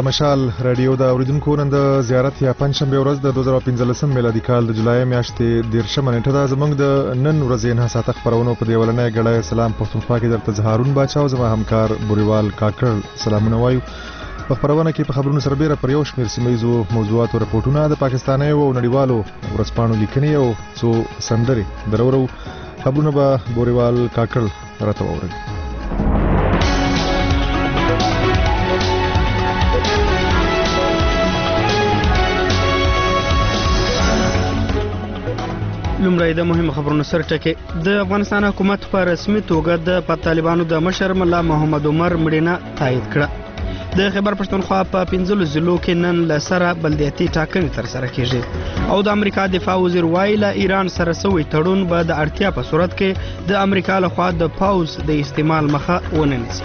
د مشال رادیو د اوریدونکو نن د زیارت یا پنځشنبه ورځ د 2015 میلادي کال د جولای میاشتې 13 نیټه ده. زموږ د نن ورځې نه ساعته خبرونه په دیولنې غړای سلام پښتونخوا کې درته زهارون باچا او زما همکار بوریوال کاکړ سلامونه وایو. په خبرونه کې په خبرونو سره بیره پر یو شمېر سیمایزو موضوعات او راپورټونه د پاکستاني او نړیوالو ورځپاڼو لیکنې او څو سندرې درورو خبرونه به بوریوال کاکړ راته ووري. لومړی د مهمو خبرونو سره ټکي. د افغانستان حکومت په رسمي توګه د طالبانو د مشر ملا محمد عمر مړینه تایید کړه. د خیبر پښتونخوا په 15 ضلعو کې نن له سره بلدیاتي ټاکنې ترسره کیږي او د امریکا دفاع وزیر وایي له ایران سره سوی تړون به د اړتیا په صورت کې د امریکا لخوا د پاوز د استعمال مخه ونه نیسي.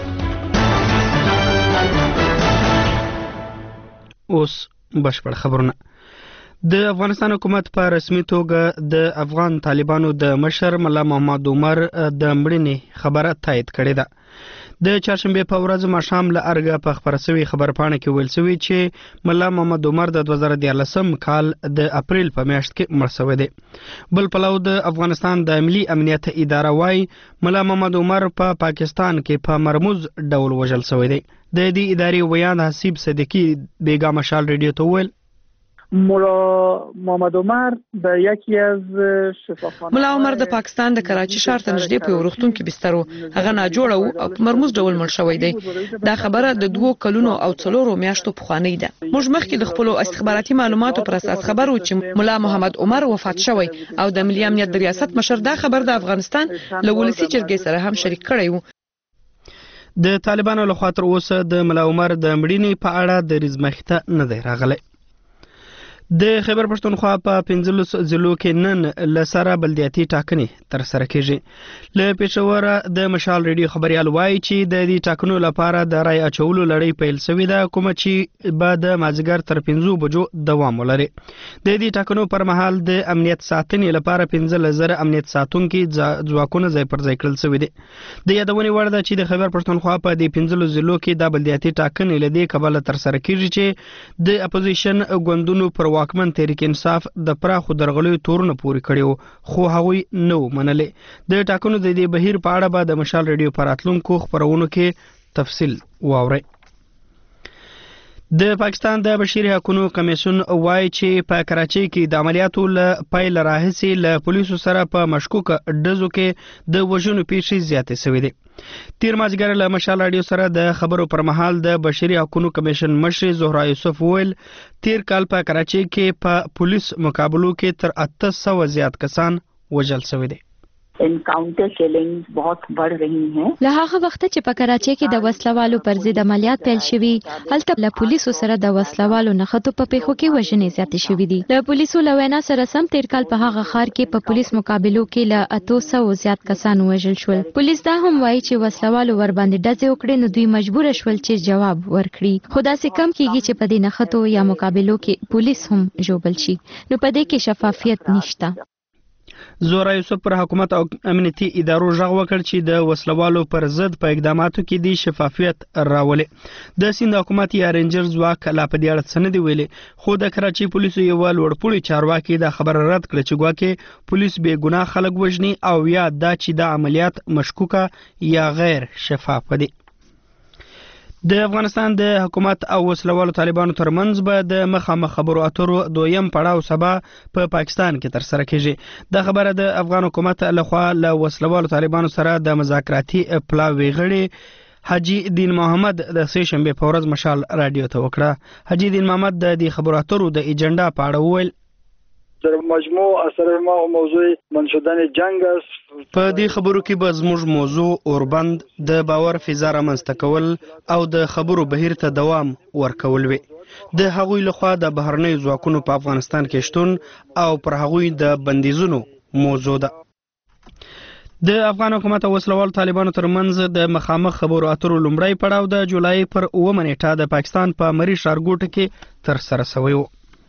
اوس بشپړ خبرونه. د افغانستان حکومت په رسمي توګه د افغان طالبانو د مشر ملا محمد عمر د مړینې خبره تایید کړې ده. د چهارشنبه په ورځ ماښام له ارګه په خبره شوی خبرپاڼه کې ویل شوی چې ملا محمد عمر د 2014 کال د اپریل په میاشت کې مړ شوی دی. بل پلو د افغانستان د ملي امنیت اداره وايي ملا محمد عمر په پاکستان کې په مرموز ډول وژل شوی دی. د دې ادارې ویان حسیب صدیقی بیګا مشال رادیو ته ویل ملا محمد عمر د یکی از شفاخانه ملا عمر د پاکستان د کراچي ښار ته نږدې په ورختون کې بسترو هغه ناجوړه او په مرموز ډول مړ شوی دی. دا خبره د 2 کلونو او 4 میاشتو پخوانی ده. موږ مخکې د خپل استخباراتي معلوماتو پر اساس خبرو چې ملا محمد عمر وفات شوی او د ملي امنیت د ریاست مشر دا خبر د افغانستان له ولسی جرګې سره هم شریک کړی و. د طالبانو لخوا تر اوسه د ملا عمر د مړینې په اړه د رزمخته نه دی راغلی. د خیبر پښتونخوا په 15 ضلعو کې نن له سره بلدیاتي ټاکنې ترسره کیږي. له پېښوره د مشال رادیو خبريال وایي چې د دې ټاکنو لپاره د رای اچولو لړۍ پیل شوې ده کوم چې بعد مازیګر تر 5 بجو دوام ولري. د دې ټاکنو پر مهال د امنیت ساتنې لپاره 15,000 امنیت ساتونکي ځواکونه ځای پر ځای کړل شوي دي. د یادونې وړ ده چې د خیبر پښتونخوا په دې 15 ضلعو کې د بلدیاتي ټاکنې لدې کبله ترسره کیږي چې د اپوزیشن ګوندونو پر واکمن تحریک انصاف د پراخو درغلیو تورونه پوري کړیو خو هغوی نو منلې. د ټاکنو د دې بهیر په اړه به د مشال رادیو پر راتلونکو خبرونو کې تفصیل واورئ. د پاکستان د بشري حقوقو کمیسیون وایي چې په کراچۍ کې د عملیاتو له پیل راهیسې له پولیسو سره په مشکوکه ډزو کې د وژنو پیښې زیاتې شوې دي. تیر مازیګر له مشال رادیو سره د خبرو پر مهال د بشري حقوقو کمیشن مشر زهرا یوسف ویل تیر کال په کراچۍ کې په پولیس مقابلو کې تر 800 زیات کسان وژل شوي دي. انکاؤنٹر کلنگز بہت بڑھ رہی ہیں. له هغه وخت چې په کراچۍ کې د وسلوالو پر ضد عملیات پیل شوي هلته له پولیسو سره د وسلوالو نښتو په پیښو کې وژنې زیاتې شوي دي. د پولیسو له وینا سره سم تیر کال په هغه ښار کې په پولیس مقابلو کې له 800 زیات کسان وژل شول. پولیس دا هم وایي چې وسلوالو ور باندې ډزې وکړې نو دوی مجبور شول چې جواب ورکړي. خو داسې کم کیږي چې په دې نښتو یا مقابلو کې پولیس هم ژوبل شي نو په دې کې شفافیت نشته. زهرا یوسف پر حکومت او امنیتي ادارو غږ وکړ چې د وسلوالو پر ضد په اقداماتو کې د شفافیت راولي. د سیند حکومت یا رینجر ځواک لا په دې اړه څه نه دی ویلي خو د کراچۍ پولیسو یو لوړپوړي چارواکي دا خبره رد کړه چې ګواکې پولیس بې ګناه خلک وژني او یا دا چې د عملیات مشکوکه یا غیر شفاف دي. د افغانستان د حکومت او وسلوالو طالبانو ترمنځ به د مخامخ خبرو اترو دویم پړاو سبا په پاکستان کې ترسره کیږي. دا خبره د افغان حکومت لخوا له وسلوالو طالبانو سره د مذاکراتي پلاوي غړي حاجی دین محمد د سه شنبه په ورځ مشال رادیو ته وکړه. حاجی دین محمد د دې خبرو اترو د ایجنډا په اړه وویل مجموع اثر ما موضوع منشدن جنگ است. په دې خبرو کې به زموږ موضوع اوربند د باور فضا رامنځته کول او د خبرو بهیر ته دوام ورکول وي. د هغوی لخوا د بهرنیو ځواکونو په افغانستان کې شتون او پر هغوی د بندیزونو موضوع ده. د افغان حکومت او وسلوال طالبانو ترمنځ د مخامخ خبرو اترو لومړی پړاو د جولای پر 9 نیټه د پاکستان په مری ښارګوټ کې ترسره شوی و.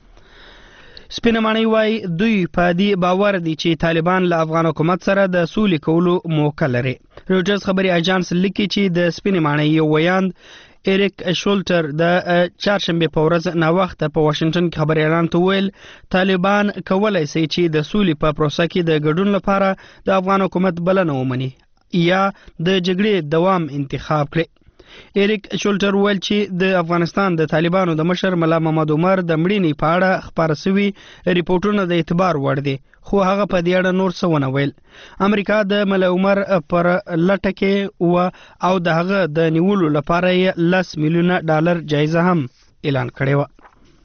سپینه ماڼۍ وایي دوی په دې باور دي چې طالبان له افغان حکومت سره د سولې کولو موقع لري. رویټرز خبري اژانس لیکي چې د سپینه ماڼۍ یو ویاند ایریک شولټر د چهارشنبه په ورځ ناوخته په واشنگټن کې خبري اعلان ته ویل طالبان کولای شي چې د سولې په پروسه کې د ګډون لپاره د افغان حکومت بلنه ومني یا د جګړې دوام انتخاب کړي. ایریک شولټر ویل چې د افغانستان د طالبانو د مشر ملا محمد عمر د مړینې په اړه خبر شوي ریپورتونه د اعتبار وړ دي خو هغه په دې اړه نور څه ونه ویل. امریکا د ملا عمر پر لټه کې او د هغه د نیولو لپاره یې $10 میلیون جایزه هم اعلان کړې و.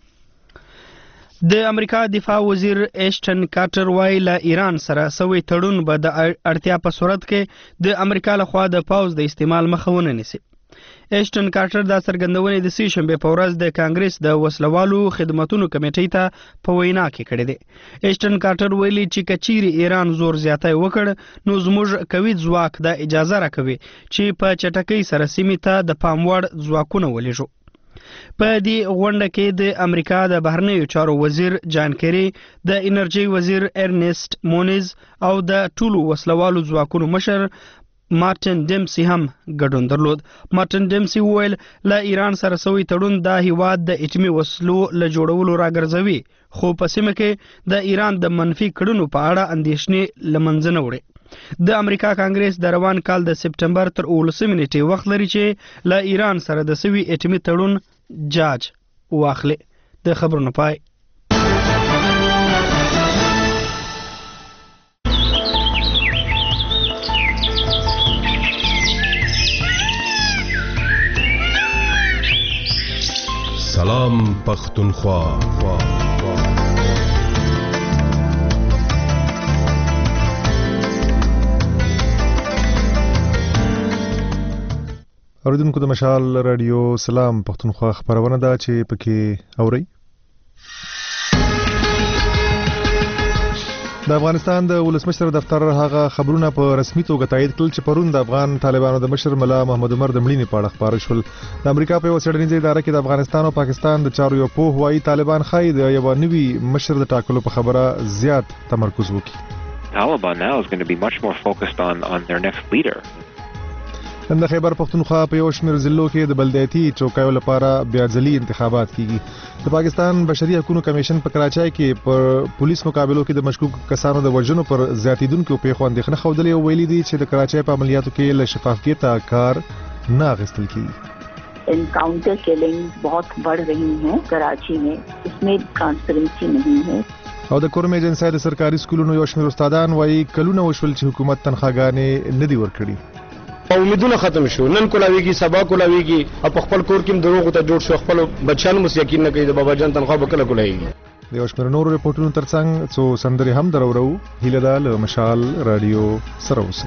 د امریکا دفاع وزیر ایشټن کارټر وایي له ایران سره سوي تړون به د اړتیا په صورت کې د امریکا لخوا د پاوز د استعمال مخه ونه نیسي. ایشټن کارټر دا څرګندونې د سې شنبه په ورځ د کانګرس د وسلوالو خدماتو کمیټې ته په وینا کې کړې ده. ایشټن کارټر ویلي چې کچيري ایران زور زیاتی وکړ نو زموږ کوي ځواک د اجازه راکوي چې په چټکۍ سره سیمې ته د پام وړ ځواکونه ولېږو. په دې غونډه کې د امریکا د بهرنیو چارو وزیر جان کیری، د انرژي وزیر ارنست مونیز او د ټولو وسلوالو ځواکونو مشر مارټن ډیمسي هم ګډون درلود. مارټن ډیمسي وویل له ایران سره سوي تړون د هیواد د اټومي وسلو له جوړولو راګرځوي خو په سیمه کې د ایران د منفي کړنو په اړه اندېښنې له منځه نه وړي. د امریکا کانګرس د روان کال د سپټمبر تر 19 نیټې وخت لري چې له ایران سره د سوي اټومي تړون جاج واخلي. د خبرونو پای. سلام پختونخوا. اوریدونکو د مشال رادیو سلام پختونخوا خبرونه ده چې پکې اوري. د افغانستان د ولسمشر دفتر هغه خبرونه په رسمي توګه تایید کړل چې پرون د افغان طالبانو د مشر ملا محمد عمر د مړینې په اړه خبر شول. د امریکا په څېړنیزه اداره کې د افغانستان او پاکستان د چارو یو پوه وايي طالبان خای د یو نوي مشر د ټاکلو په خبره زیات تمرکز وکړي. Taliban now is going to be much more focused on their next leader. د خیبر پختونخوا په یو شمېر ضلعو کې د بلدیاتي چوکیو لپاره بیا ځلي انتخابات کیږي. د پاکستان بشري حقوقو کمیشن په کراچۍ کې پر پولیس مقابلو کې د مشکوک کسانو د وژنو پر زیاتیدونکو پیښو اندېښنه ښودلې او ویلي دي چې د کراچۍ په عملیاتو کې له شفافیت کار نه اخیستل کیږي. Encounter killings बहुत बढ़ रही हैं कराची में, इसमें ट्रांसपेरेंसी नहीं है. او د کورم ایجنسی د سرکاري سکولونو یو شمېر استادان وایي کلونه وشول چې حکومت تنخواګانې نه دي ورکړي. امیدونه ختم شو، نن کولاویږي سبا کولاویږي، په خپل کور کې دروغ ته جوړ شو، خپل بچیان مو یقین نه کوي د بابا جان تنخوا به کله کولاویږي. د یو شمېر نورو ریپورټونو ترڅنګ څو سندرې هم درورو. هیله ده له مشال رادیو سره اوسئ.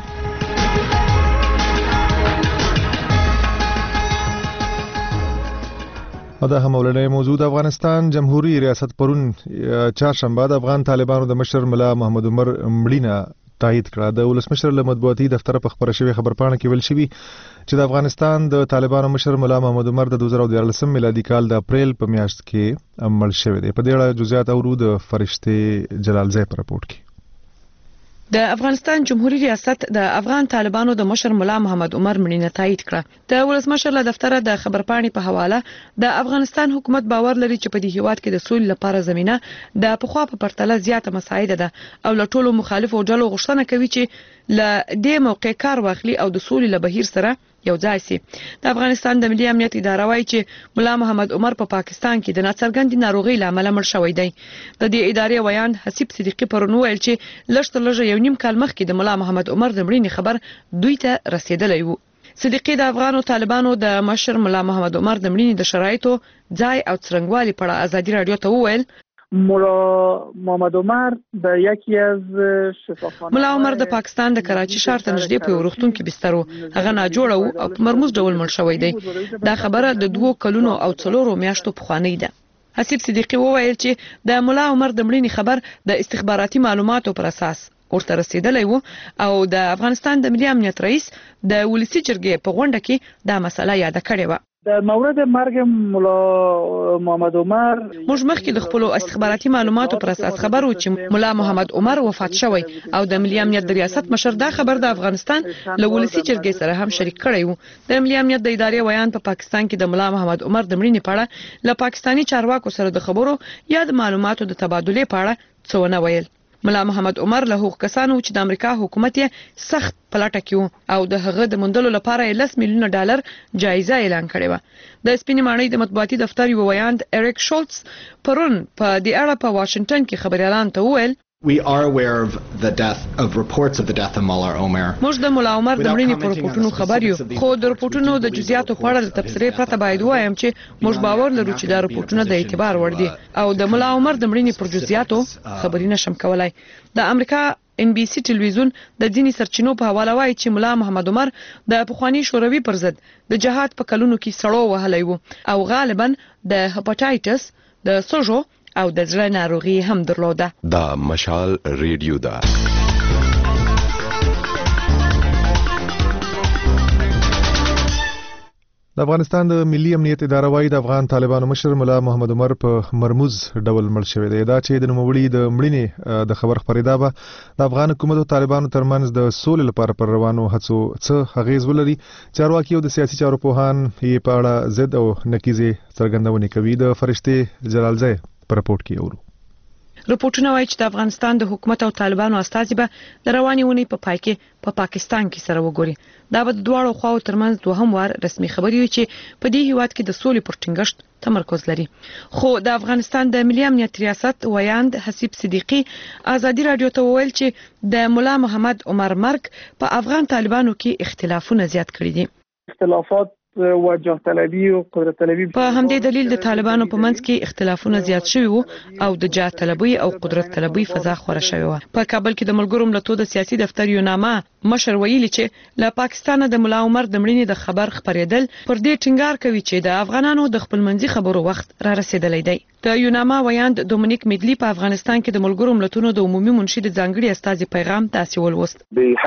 او دا هم ولنې موضوع د افغانستان جمهوریت ریاست پرون چهارشنبه د افغان طالبانو د مشر ملا محمد عمر مړینه تایید کړه. د ولسمشر له مطبوعاتي دفتر په خبره شوی خبرپاڼه کې ویل شوی چې د افغانستان د طالبانو مشر ملا محمد عمر د 2014 میلادي کال د اپریل په میاشت کې مړ شوی دی. په دې اړه جزئیات اورو د فرشته جلال زئی په رپورت کې. د افغانستان جمهوریت ریاست د افغان طالبانو د مشر ملا محمد عمر مړینه تایید کړه. د ولسمشر له دفتر د خبرپاڼې په حواله د افغانستان حکومت باور لري چې په دې هیواد کې د سولې لپاره زمينه د پخوا په پرتله زیاته مساعده ده او له ټولو مخالفو ډلو غوښتنه کوي چې له دې موقع کار واخلي او د سولې له بهیر سره یو ځای شي. د افغانستان د ملي امنیت اداره وايي چې ملا محمد عمر په پاکستان کې د ناڅرګندې ناروغۍ لامل مړ شوی دی. د دې ادارې ویان حسیب صدیقی پرون ویل چې لږ یو نیم کال مخکې د ملا محمد عمر د مړینې خبر دوی ته رسیدلی و. صدیقی د افغان طالبانو د مشر ملا محمد عمر د مړینې د شرایطو ځای او څرنګوالي په اړه ازادي رادیو ته وویل ملا محمد عمر به یکی از شفاخانه ملا عمر د پاکستان د کراچي ښار ته نږدې په روغتون کې بستر و. هغه ناجوړه و او په مرموز ډول مړ شوی دی. دا خبره د 2 کلونو او 4 میاشتو پخوانی ده. حسیب صدیقی وویل چې د ملا عمر د مړینې خبر د استخباراتي معلوماتو پر اساس ورته رسیدلی و او د افغانستان د ملي امنیت رئیس د ولسی جرګې په غونډه کې دا مسله یاد کړې و. در مورد مرگ ملا محمد عمر موږ مخکې د خپل استخباراتي معلوماتو پر اساس خبرو چې ملا محمد عمر وفات شوی او د ملي امنیت د ریاست مشر دا خبر د افغانستان له ولسی جرګې سره هم شریک کړی وو. د ملي امنیت د ادارې ویان په پاکستان کې د ملا محمد عمر د مړینې په اړه له پاکستاني چارواکو سره د خبرو یا د معلوماتو د تبادلې په اړه څه ونه ویل. ملا محمد عمر له هغو کسانو چې د امریکا حکومت یې سخت پلټه کې او د هغه د موندلو لپاره یې $10 میلیونه جایزه اعلان کړې وه. د سپینې ماڼۍ د مطبوعاتي دفتر یو ویاند اریک شولتس پرون په دې اړه په واشنگټن کې خبريالان ته وویل We are aware of the death of reports of the death of Mullah Omar. موږ د مولا عمر د مړینې پر رپورټونو خبر یو، خو د رپورټونو د جزئیاتو په اړه د تفسیرې پرته باید وایم چې موږ باور لرو چې دا رپورټونه د اعتبار وړ دي او د مولا عمر د مړینې پر جزئیاتو خبري نشم کولای. د امریکا NBC ټلویزیون د ځینې سرچینو په حواله وایي چې مولا محمد عمر د پخوانی شوروي پر ضد د جهاد په کلونو کې سړو وهلی وو او غالبا د هپاتایټس د سوژو او د زړه ناروغي هم درلوده. دا مشال ریډیو ده. د افغانستان د ملي امنیت اداره وايي د افغان طالبانو مشر ملا محمد عمر په مرموز ډول مړ شوی دی. دا چې د نوموړي د مړینې د خبر خبرېدا به د افغان حکومت او طالبانو ترمنځ د سولې لپاره پر روانو هڅو څه اغیز ولري. چارواکي او د سیاسي چارو پوهان یې په اړه ضد او نقیزې څرګندونې کوي. د فرشتې جلالزی په رپورټ کې اورو. رپورټونه وایي چې د افغانستان د حکومت او طالبانو استازي به د روانې اونۍ په پای کې په پاکستان کې سره وګوري. دا به د دواړو خواو ترمنځ دوهم وار رسمي خبري وي چې په دې هیواد کې د سولې پر ټینګښت تمرکز لري. خو د افغانستان د ملي امنیت ریاست ویاند حسیب صدیقي ازادي رادیو ته وویل چې د مولا محمد عمر مرګ په افغان طالبانو کې اختلافونه زیات کړي دي. اختلافات وجه طلبي او قدرت طلبي په همدې دلیل د طالبانو په منځ کې اختلافونه زیات شوي وو او د جاه طلبي او قدرت طلبي فضا خوره شوې وه. په کابل کې د ملګرو ملتونو د سیاسي دفتر یو نامه مشر ویلي چې له پاکستان د مولا عمر د مړینې د خبر خبرېدل پر دې ټینګار کوي چې د افغانانو د خپلمنځي خبرو وخت را رسیدلی دی. د یوناما ویاند دومینیک میدلی په افغانستان کې د ملګرو ملتونو د عمومي منشي د ځانګړي استازي پیغام تاسو ولوست.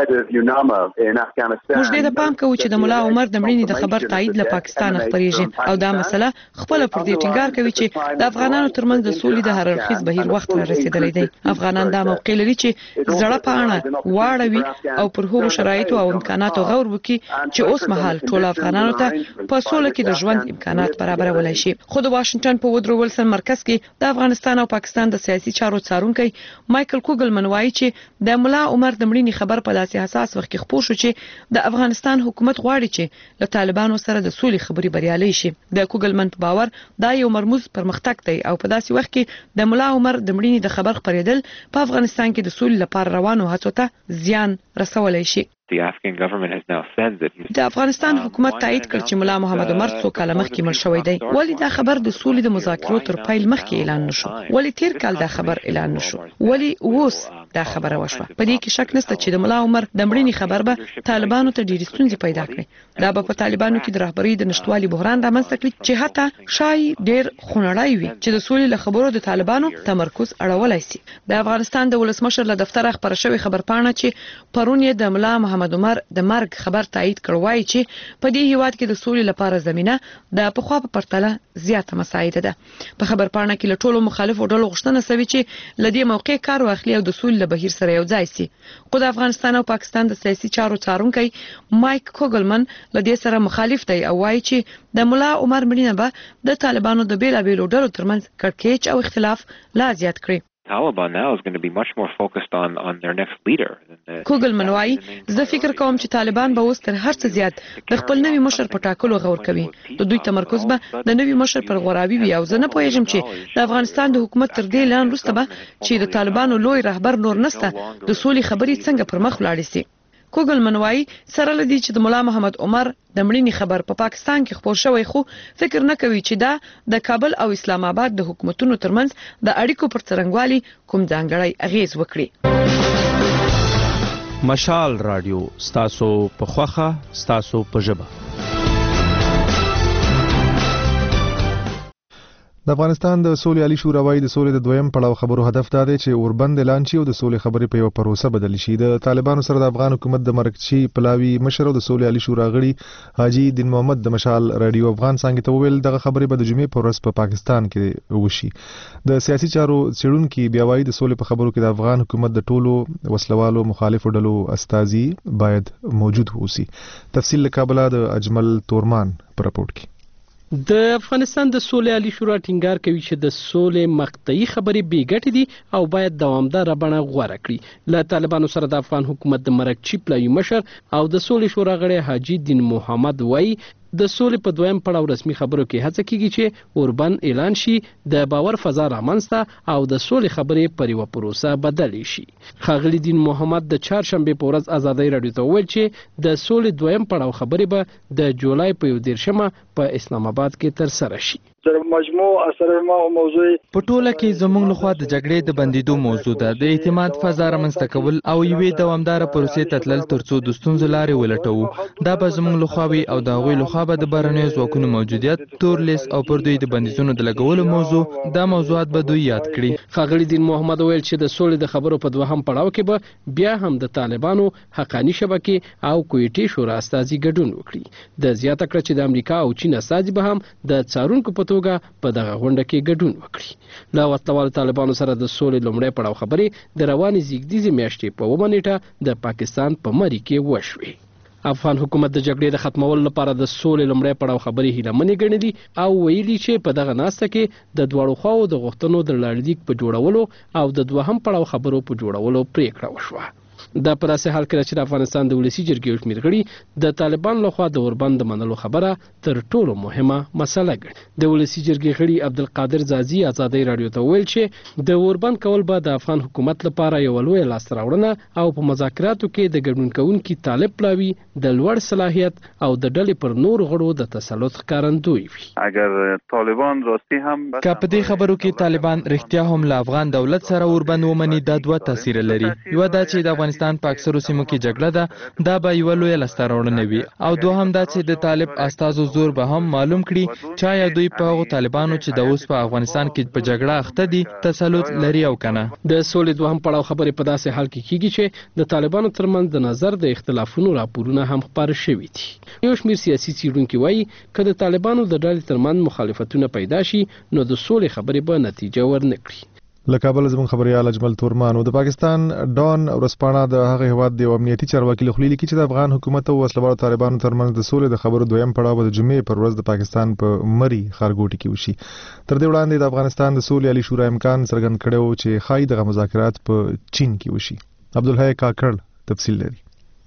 موږ دې ته پام کوو چې د مولا عمر د مړینې د خبر تایید له پاکستان خبرېږي او دا مسله خپل پر دې ټینګار کوي چې د افغانانو ترمنځ د سولې د هر اړخیز بهیر وخت را رسیدلی دی. افغانان دا موقع لري چې زړه پاڼه واړوي او پر هغو شرایطو او امکاناتو غور وکړي چې اوس مهال ټول افغانانو ته په سوله کې د ژوند امکانات برابرولای شي. خو د واشنگټن په وودرو ولسن مرکز کې د افغانستان او پاکستان د سیاسي چارو څارونکي مایکل کوګلمن وایي چې د مولا عمر د مړینې خبر په داسې حساس وخت کې خپور شو چې د افغانستان حکومت غواړي چې له طالبانو سره د سولې خبري بریالي شي. د کوګلمن په باور دا یو مرموز پرمختګ دی او په داسې وخت کې د مولا عمر د مړینې د خبر خبرېدل په افغانستان کې د سولې لپاره روانو هڅو ته زیان رسولای شي. د افغانستان حکومت تایید کړ چې مولا محمد عمر څو کاله مخکې مړ شوی دی. ولی دا خبر د سولې د مذاکرو تر پیل مخکې اعلان نشو؟ ولی تیر کال دا خبر اعلان نشو؟ ولی اوس دا خبره وشوه؟ په دې کې شک نشته چې د مولا عمر د مړینې خبر به طالبانو ته ډېرې ستونزې پیدا کړې. دا به په طالبانو کې د رهبرۍ د نشټوالي بحران رامنځته کړي چې حتی شای ډېر خونړی وي چې د سولې له خبرو د طالبانو تمرکز اړولای شي. د افغانستان د ولسمشر له دفتر خبر شوی خبرپاڼه چې پرون یې د مولا محمد عمر د مرګ خبر تایید کړ وایي چې په دې هیواد کې د سولې لپاره زمينه د پخوا په پرتله زیاته مساعده ده. په خبرپاڼه کې له ټولو مخالفو ډلو غوښتنه شوې چې له دې موقع کار واخلي او د سولې له بهیر سره یو ځای شي. خو د افغانستان او پاکستان د سیاسي چارو څارونکي مایک کوګلمن له دې سره مخالف دی او وایي چې د مولا عمر مړینه به د طالبانو د بیلابېلو ډلو ترمنځ کړکېچ او اختلاف لا زیات کړي. Taliban now is going to be much more focused on their next leader. کوګلمن وایي زه فکر کوم چې طالبان به اوس تر هر څه زیات د خپل نوي مشر په ټاکلو غور کوي. د دوی تمرکز به د نوي مشر پر غوراوي وي او زه نه پوهیږم چې د افغانستان د حکومت تر دې لاندې وروسته به چې د طالبانو لوی رهبر نور نسته د سولې خبرې څنګه پر مخ ولاړې شي. کوګلمن وایي سره لدی چې د مولا محمد عمر د مړینې خبر په پاکستان کې خپور شوی خو فکر نه کوي چې دا د کابل او اسلام آباد د حکومتونو ترمنځ د اړیکو پر څرنګوالي کوم ځانګړی اغیز وکړي. مشال رادیو ستاسو په خوخه ستاسو په ژبه. د افغانستان د سولې عالی شورا وايي د سولې د دویم پړاو خبرو هدف دا دی چې اوربند اعلان شي او د سولې خبرې په یو پروسه بدل شي. د طالبانو سره د افغان حکومت د مرکزي پلاوي مشر او د سولې عالی شورا غړي حاجی دین محمد د مشال رادیو افغان څنګه ته ویل دغه خبرې به د جمعې په ورځ په پاکستان کې وشي. د سیاسي چارو څېړونکو بیا وايي د سولې په خبرو کې د افغان حکومت د ټولو وسلوالو مخالفو ډلو استازي باید موجود اوسي. تفصیل له کابل د اجمل تورمان پر راپورټ کې. د افغانستان د سولې عالی شورا ټینګار کوي چې د سولې مقطعي خبرې بې ګټې دي او باید دوامدار بڼه غوره کړي. له طالبانو سره د افغان حکومت د مرکزي پلاوي مشر او د سولې شورا غړي حاجی دین محمد وایي د سولې په دویم پړاو رسمي خبرو کې هڅه کیږي چې اوربند اعلان شي، د باور فضا رامنځته او د سولې خبرې پر یو پروسه بدل شي. ښاغلي دین محمد د چهارشنبه په ورځ ازادۍ رادیو ته وویل چې د سولې دویم پړاو خبرې به د جولای په 13 په اسلام آباد کې تر سره شي. مجموع اثر ما او موضوع په ټوله کې زموږ لخوا د جګړې د بندیدو موضوع ده، د اعتماد فضا رامنځته کول او یوې دوامدار پروسې ته تلل ترڅو د ستونزو لارې ولټوو. دا به زموږ لخوا وي او د هغوی لخوا به د بهرنیو ځواکونو موجودیت، تور لیست او پر دوی د بندیزونو د لګولو موضوع، دا موضوعات به دوی یاد کړي. ښاغلي دین محمد ویل چې د سولې د خبرو په دوهم پړاو کې به بیا هم د طالبانو حقانی شبکې او کویټي شورا استازي ګډون وکړي. د زیاته کړ چې د امریکا او چین استازي به هم د څارونکو په توګه په دغه غونډه کې ګډون وکړي. له وسلوالو طالبانو سره د سولې لومړی پړاو خبرې د روانې زیږدیزې میاشتې په 9 نیټه د پاکستان په مری کې وشوې. افغان حکومت د جګړې د ختمولو لپاره د سولې لومړی پړاو خبرې هیلهمنې ګڼلي او ویلي چې په دغه ناسته کې د دواړو خواو د غوښتنو د لړلیک په جوړولو او د دوهم پړاو خبرو په جوړولو پریکړه وشوه. دا په داسې حال کې چې د افغانستان د ولسی جرګې شمېر غړي د طالبان لخوا د اوربند منلو خبره تر ټولو مهمه مسله ګڼي. د ولسی جرګې غړي عبدالقادر زازي ازادۍ رادیو ته ویل چې د اوربند کول به د افغان حکومت لپاره یو لوی لاسته راوړنه او په مذاکراتو کې د ګډون کوونکي طالب پلاوي د لوړ صلاحیت او د ډلې پر نور غړو د تسلط ښکارندوی وي. اگر طالبان راستی هم که په دې خبرو کې طالبان رښتیا هم له افغان دولت سره اوربند ومني، دا دوه تاثیر لري. یو دا چې د افغانستان په اکثرو سیمو کې جګړه ده، دا به یو لوی لاسته راوړنه وي، او دوهم دا چې د طالب استازو زور به هم معلوم کړي چې آیا دوی په هغو طالبانو چې د اوس په افغانستان کې په جګړه اخته دي تسلط لري او کنه. د سولې دوهم پړاو خبرې په داسې حال کې کیږي چې د طالبانو ترمنځ د نظر د اختلافونو راپورونه هم خپاره شوي دي. یو شمېر سیاسي څېړونکي وایي که د طالبانو د ډلې ترمنځ مخالفتونه پیدا شي نو د سولې خبرې به نتیجه ورنه کړي. له کابل زموږ خبريال اجمل تورمان د پاکستان ډان ورسپانه د هغه هواد د امنیتي چارواکي لخوا لیکي چې د افغان حکومت او وسلوالو طالبانو ترمنځ د سولې د خبرو دویم پړاو د جمعې پر ورځ د پاکستان په مری خارګوټي کې وشي. تر دې وړاندې د افغانستان د سولې عالی شورا امکان څرګند کړو چې خای د مذاکرات په چین کې وشي. عبدالحی کاکړ تفصیل لري.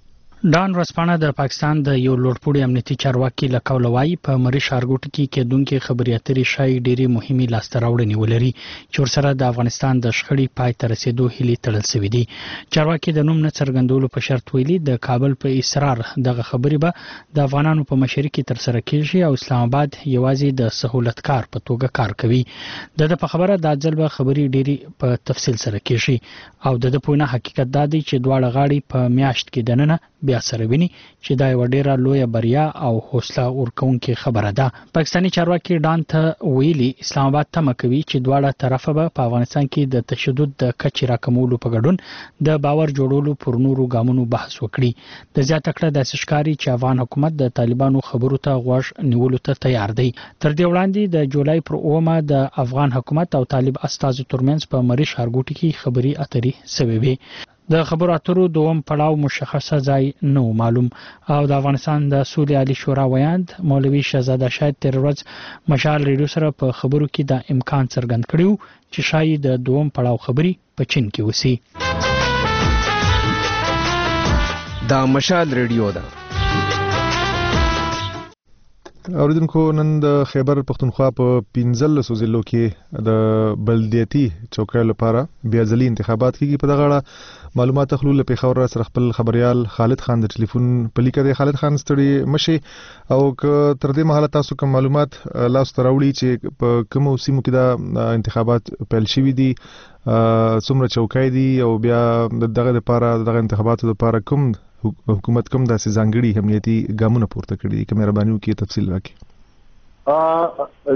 ډان ورسپانه د پاکستان د یو لوړپوړي امنیتي چارواکي لکولوي په مری شارګوټ کې کېدونکې خبري اترې شای ډېری مهمه لاسته راوړنې ولري چې ورسره د افغانستان د شخړې پای ته رسیدو هلي تړل شوې دي. چارواکي د نوم نه څرګندولو په شرط ویلي د کابل په اصرار دغه خبرې به د افغانانو په مشرۍ کې تر سره کیږي او اسلام آباد یوازې د سہولتکار په توګه کار کوي. د په خبره د ځل به خبري ډېری په تفصیل سره کیږي او د پوینه حقیقت دا دی چې دواړه غاړي په میاشت کې دننه بیا سره ویني چې دا یو ډیره لوی بریا او حوصله ورکوونکې خبره ده. پاکستاني چارواکي ډان ته ویلي اسلام آباد تمه کوي چې دواړه طرفه به په افغانستان کې د تشدد د کچې راکمولو په ګډون د باور جوړولو پر نورو ګامونو بحث وکړي. د زیاته کړه د ښکاری چې افغان حکومت د طالبانو خبرو ته غوږ نیولو ته تیار دی. تر دې وړاندې د جولای پر 9 د افغان حکومت او طالب استازو ترمنځ په مری شارګوټي کې خبري اترې شوې وي. د خبرو اترو دوم پړاو مشخصه ځای نو معلوم او د افغانستان د سولې عالی شورا ویاند مولوي شهزاده شاید تر ورځ مشال ریډیو سره په خبرو کې د امکان څرګند کړیو چې شاید د دوم پړاو خبري په چین کې وسی. دا مشال ریډیو ده. اوریدونکو نن د خیبر پختونخوا په 15 ضلعو کې د بلدیاتي چوکۍ لپاره بیا ځلي انتخابات کیږي. په دغه اړه معلومات اخلو له پیښور سره خپل خبريال خالد خان د ټلیفون په لیکه دی. خالد خان ستړي مشي او که تر دې مهاله تاسو کوم معلومات لاس ته راوړي چې په کوم سیمو کې د انتخابات پیل شوي دي، څومره چوکۍ دي او بیا دغه لپاره دغه انتخاباتو لپاره کوم حکومت کوم داسې ځانګړي امنیتي ګامونه پورته کړي دي؟ که مهرباني وکړئ تفصیل راکړئ.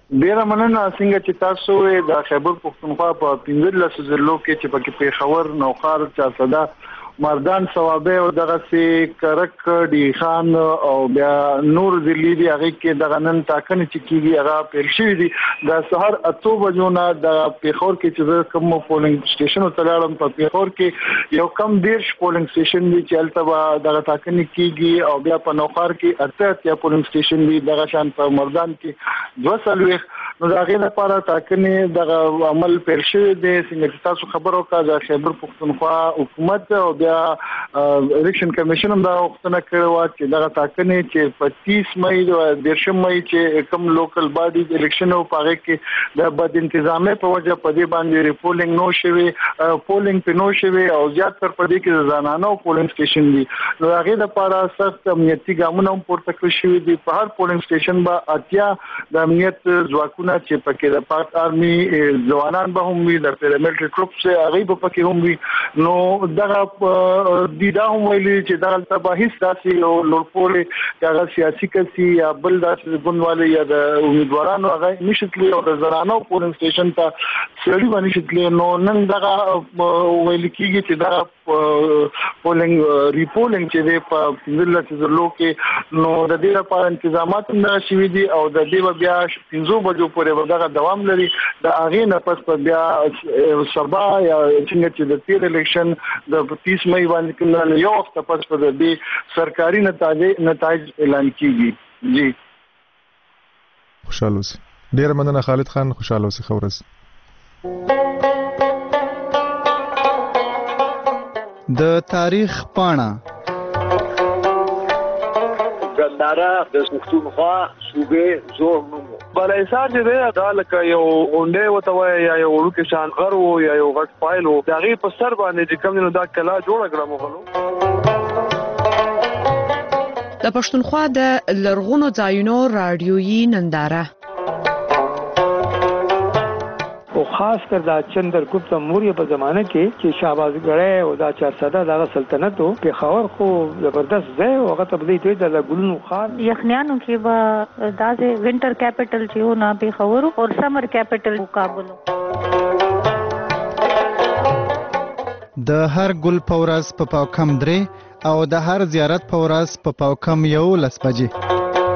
ډیره مننه څنګه چې تاسو د خیبر پښتونخوا په 15 ضلعو کې چې پکې پیښور نوخار چارسده مردان ثوابه او دغه سي کرک ډی خان او بیا نور ضلعي دی هغه کې د غنن ټاکنې چې کیږي هغه پیل شوې دي د سحر 8 بجو نه د پیښور کې چې کوم پولینګ سټیشن ته لاړم په پیښور کې یو کم ډیر پولینګ سټیشن دی چې البته دغه ټاکنې کیږي او بیا په نوخار کې 8 پولینګ سټیشن دی دغه شان په مردان کې 200 نو دا غیر لپاره ټاکنې د عمل پیل شوې دي څنګه چې تاسو خبرو کا د خیبر پښتونخوا حکومت او بیا الیکشن کمیشن هم دا وختونه کړو چې دا ټاکنې چې 25 مې د 10 مې چې کوم لوکل باډي الیکشن او پاره کې د بد انتظامه په وجه په دې باندې ریپولینګ نو شوي پولینګ په نو شوي او زیات تر په دې کې ځانانو پولینګ سټیشن دي نو هغه لپاره سخت امنیتي ګامونه هم پورته کړی شوي دي په هر پولینګ سټیشن با اتیا د امنیت ځواکونه چې پکې د پاک آرمي ځوانان به هم وي د پیراملټري ګروپس هغه به پکې هم وي نو دغه دیدا هم ویلي چې دا تباهي ستاسي او لوړپوړې هغه سیاسي کسي یا بل داسې ګوندوالي یا د امیدوارانو هغه نشټلی او د زنانو پولینګ سټیشن ته سړي باندې شتلی نو نن دغه ویل کیږي چې دا پولینګ ریپولینګ چې په ضلع ضلعو کې نو د دې لپاره تنظیمات هم شوي دي او د دې بیا 15 بجو پورې دغه دوام لري د هغه نه پس بیا سبا یا څنګه چې د تیر الیکشن د 30 مې باندې کوم یو وخت پس په دې سرکاري نتایج اعلان کیږي جی خوشاله اوسئ ډیر مننه خالد خان خوشاله اوسئ خورز د تاریخ پاڼه ګنداره د پښتونخوا صوبې زور نومو بلایسار چې دی دا لکه یو غونډې وته وای یا یو ورکه شان غرو یا یو غټ فایل او دا غي په سر باندې چې کوم نو دا کلا جوړ کړم غلو د پښتونخوا د لرغونو ځایونو رادیويي ننداره او خاص کر دا چندرګپت موریا په زمانه کې چې شهبازګړی او دا چارسده د سلطنت په خاور خو زبردست ځای او هغه ته بدی ته د ګلونو خار یخنیانو کې وا داسې وینټر کیپټل چې و نه په خاور او سمر کیپټل کابل د هر ګل پورس په پاوکم درې او د هر زیارت پورس په پاوکم یو لس بجې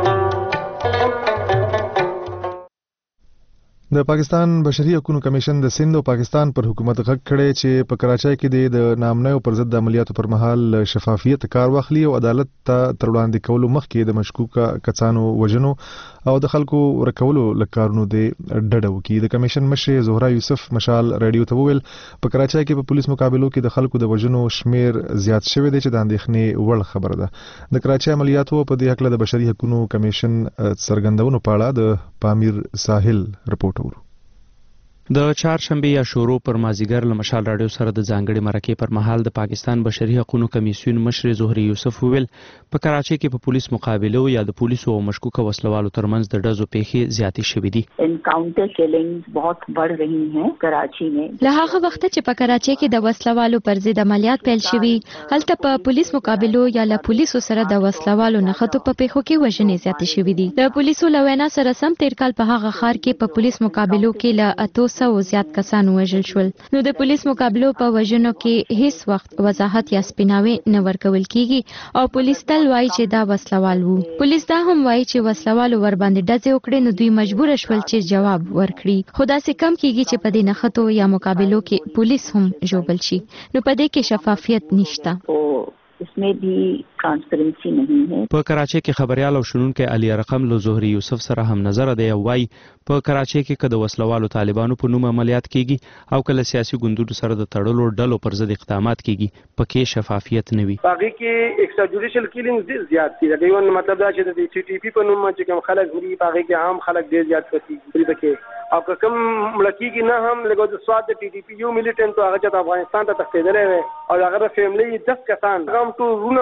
د پاکستان بشري حقوقو کمیشن د سند او پاکستان پر حکومت غږ کړي چې په کراچۍ کې د نامنیو پر ضد عملیاتو پر مهال شفافیت کار واخلي او عدالت ته تر وړاندې کولو مخکې د مشکوکه کسانو وژنو او د خلکو ورکولو لکارونو د ډډه وکړي د کمیشن مشر زهرا یوسف مشال رادیو ته وویل په کراچۍ کې په پولیس مقابلو کې د خلکو د وژنو شمیر زیات شوی دی چې د اندېښنې وړ خبره ده د کراچۍ عملیاتو په دې حق له بشري حقوقو کمیشن څرګندونو په اړه د پامیر ساحل رپورټ د چهارشنبه یا شورو پر مازیګر له مشال رادیو سره د ځانګړي مرکې پر مهال د پاکستان بشري حقوقو کمیسیون مشر زهري یوسف ویل په کراچۍ کې په پولیس مقابله یا د پولیسو او مشکوکه وسلوالو ترمنځ د ډزو پیښې زیاتې شوې دي انکاؤنٹر کلنگز بہت بڑھ رہی ہیں کراچی میں له هغه وخت چې په کراچۍ کې د وسلوالو پر ضد عملیات پیل شوي هلته په پولیس مقابلو یا له پولیسو سره د وسلوالو نښتو په پیښو کې وژنې زیاتې شوې دي د پولیسو له وینا سره سم تیر کال په هغه ښار کې په پولیس مقابلو کې له 800 زیات کسان وژل شول نو د پولیس مقابلو په وژنو کې هیڅ وخت وضاحت یا سپیناوي نه ورکول کیږي او پولیس تل وایي چې دا وسلوال وو پولیس دا هم وایي چې وسلوالو ور باندې ډزې وکړي نو دوی مجبور شول چې جواب ورکړي خو داسې کم کیږي چې په دې نښتو یا مقابلو کې پولیس هم جوړل شي نو په دې کې شفافیت نشته इसमें भी ट्रांसपेरेंसी नहीं है په کراچۍ کې خبريال او شنونکو علي رقم له زهري یوسف سره هم نظر دی وای په کراچۍ کې کده وسلوالو طالبانو په نوم عملیات کیږي او کله سیاسي ګوندونو سره د تړلو ډلو پر ضد اقدامات کیږي پکې شفافیت نه وي باقي کې ایکسترا جوډیشل کیلینګز زیات دي دا یو مطلب دا چې د سی ټي پی په نوم چې کوم خلک مري باقي کې عام خلک ډیر زیات کړي پکې او کوم ملکی کې نه هم لګو د سواد د ټي ټي پی یو ملیټنټ هغه چې افغانستان ته تښتیدلې او هغه فیملی 10 کسان هم ټول رونه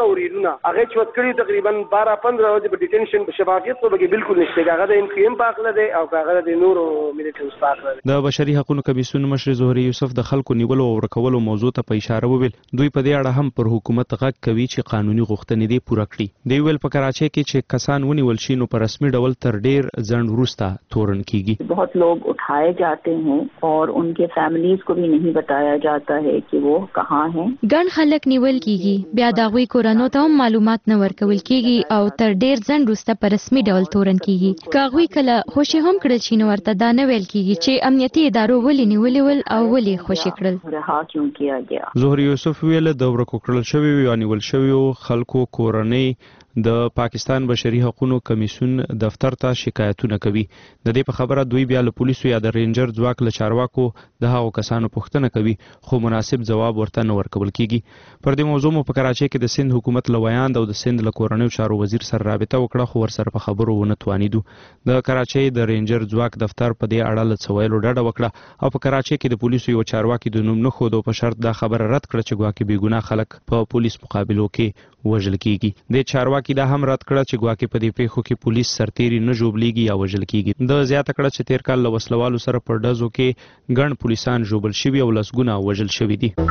کیسونه هغه چوت کړي تقریبا 12-15 ورځې په ډیټینشن په شفافیت په کې بالکل نشته هغه د NPM پاکله دی او هغه د نورو میلیټنټس پاکله دی. د بشري حقوقو کمیسیون مشر زهري یوسف د خلکو نیولو او ورکولو موضوع ته په اشاره وویل دوی په دې اړه هم پر حکومت غږ کوي چې قانوني غوښتنې دې پوره کړي. دی ویل په کراچۍ کې چې کسان ونیول شي نو په رسمي ډول تر ډیر ځنډ وروسته تورن کیږي. बहुत लोग उठाए जाते हैं और उनके फैमिलीज को भी नहीं बताया जाता है कि वो कहाँ हैं. ګڼ خلک نیول کیږي بیا د هغوی کورنو ته هم معلومات نه ورکول کیږي او تر ډیر ځنډ وروسته په رسمي ډول تورن کیږي. که هغوی کله خوشي هم کړل شي نو ورته دا نه ویل کیږي چې امنیتي ادارو ولې نیولي ول او ولې خوشي کړل. رها کیوں کیا گیا. زهري یوسف ویل د ورکو کړل شوی یا نیول شوی خلکو کورنۍ د پاکستان بشري حقوقو کمیسیون دفتر ته شکایتونه کوي. د دې په خبره دوی بیا له پولیسو یا د رینجر ځواک له چارواکو د هغو کسانو پوښتنه کوي خو مناسب ځواب ورته نه ورکول کیږي. پر دې موضوع مو په کراچۍ کې د سند حکومت له ویاند او د سند له کورنیو چارو وزیر سره رابطه وکړه خو ورسره په خبرو ونه توانیدو. د کراچۍ د رینجر ځواک دفتر په دې اړه له څه ویلو ډډه وکړه او په کراچۍ کې د پولیسو یو چارواکي د نوم نه ښودو په شرط دا خبره رد کړه چې ګواکې بېګناه خلک په پولیس مقابلو کې وژل کیږي. د چارواکي دا هم رد کړه چې ګواکې په دې پیښو کې پولیس سرتیري نه ژوبلیږي یا وژل کیږي. د زیاته کړه چې تیر کال له وسلوالو سره په ډزو کې ګڼ پولیسان ژوبل شوي او لسګونه وژل شوي دي.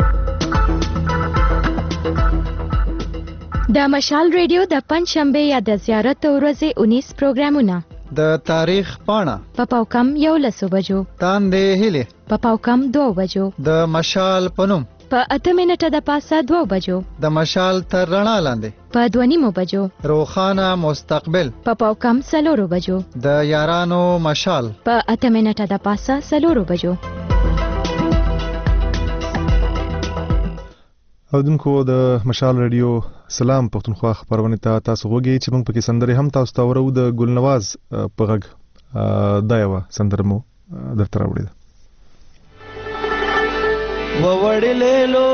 د مشال ریډیو د پنځشنبه یا د زیارت ورځې 19 پروګرامونه د تاریخ پاڼه په پاوکم 11 بجو تاندې هلي په پاوکم 2 بجو د مشال پنوم په 8 منټه د پاسه 2 بجو د مشال تر رڼا لاندې په 2:30 بجو روخانه مستقبل په پاوکم 4 بجو د یارانو مشال په 8 منټه د پاسه 4 بجو. اودونکو د مشال رادیو سلام پښتونخوا خبرونه ته تاسو وګورئ چې موږ پکې سندره هم تاسو ته ورو د ګلنواز په غږ دا یو سندره مو درته راوړی ده. ووړلېلو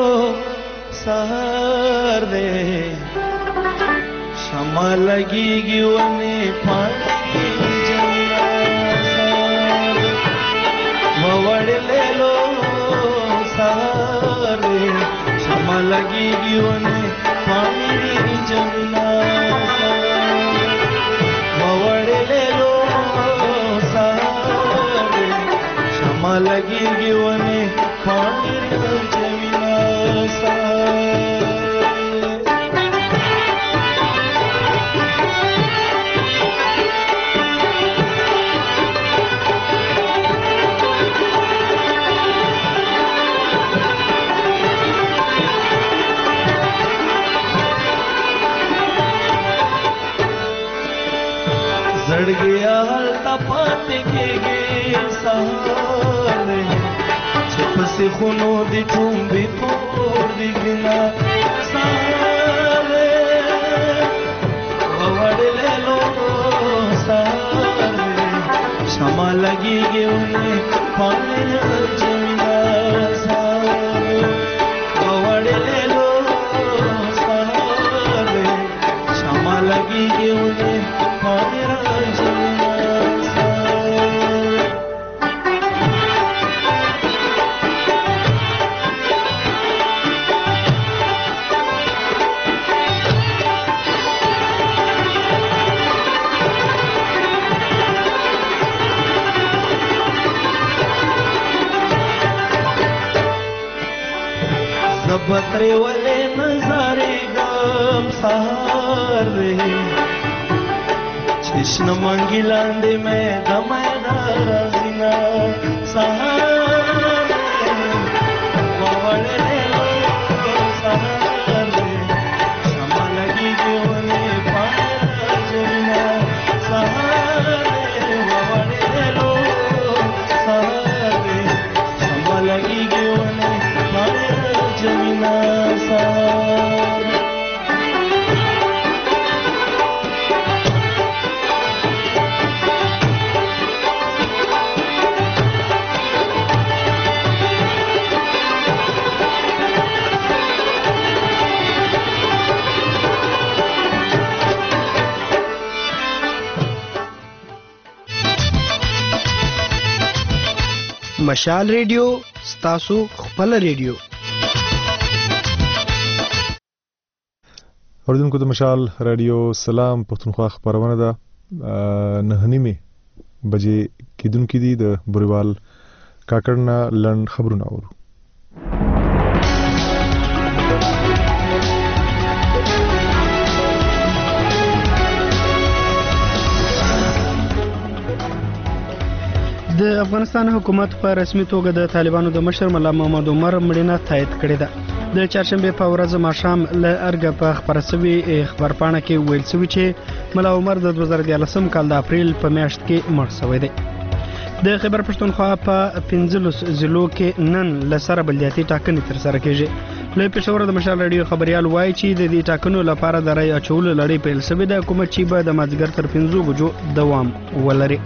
سهار دې شمع لګيږي ونې پاڼې جنګا ووړلېلو سهار دې شمع لګيږي ونې پاڼې جنګا ووړلېلو سهار دې شمع لګيږي ونې پاڼې زړګیا هلته پاتې کېږي سهار چې پسې خونو دې ټومبې تور دې ګنا سهار ووړلېلو سهار شمع لګېږي ونې پاڼې جمینا سهار ووړلېلو سهار شمع لګېږي ونې پاڼې بترے والے نظارے گام سہار چشن مانگی لاندے میں دمینا رازینا سہار ووڑے لو سہار شمع لگی گیونے پانا جمینا سہار ووڑے لو سہار شمع لگی گیونے پانا جمینا سہار مشال ریډیو ستاسو خپل ریډیو. اوریدونکو د مشال رادیو سلام پښتونخوا خبرونه ده 9:30 بجې کیدونکې دي د بوریوال کاکړنا لند خبرونه اورو. د افغانستان حکومت په رسمي توګه د طالبانو د مشر ملا محمد عمر مړینه تایید کړې ده. د چهارشنبه په ورځ ماښام له ارګ په خبر شوی خبرپاڼه کې ویل شوی چې ملا عمر د 2014 کال د اپریل په میاشت کې مړ شوی دی. د خیبر پښتونخوا په 15 ضلعو کې نن لسره بلدیاتي ټاکنې تر سره کیږي. له پېښور د مشال رادیو خبريال وایي چې د دې ټاکنو لپاره د رای اچولو لړۍ پیل شوې ده، کوم چې به د مازیګر تر 5 بجو دوام ولري.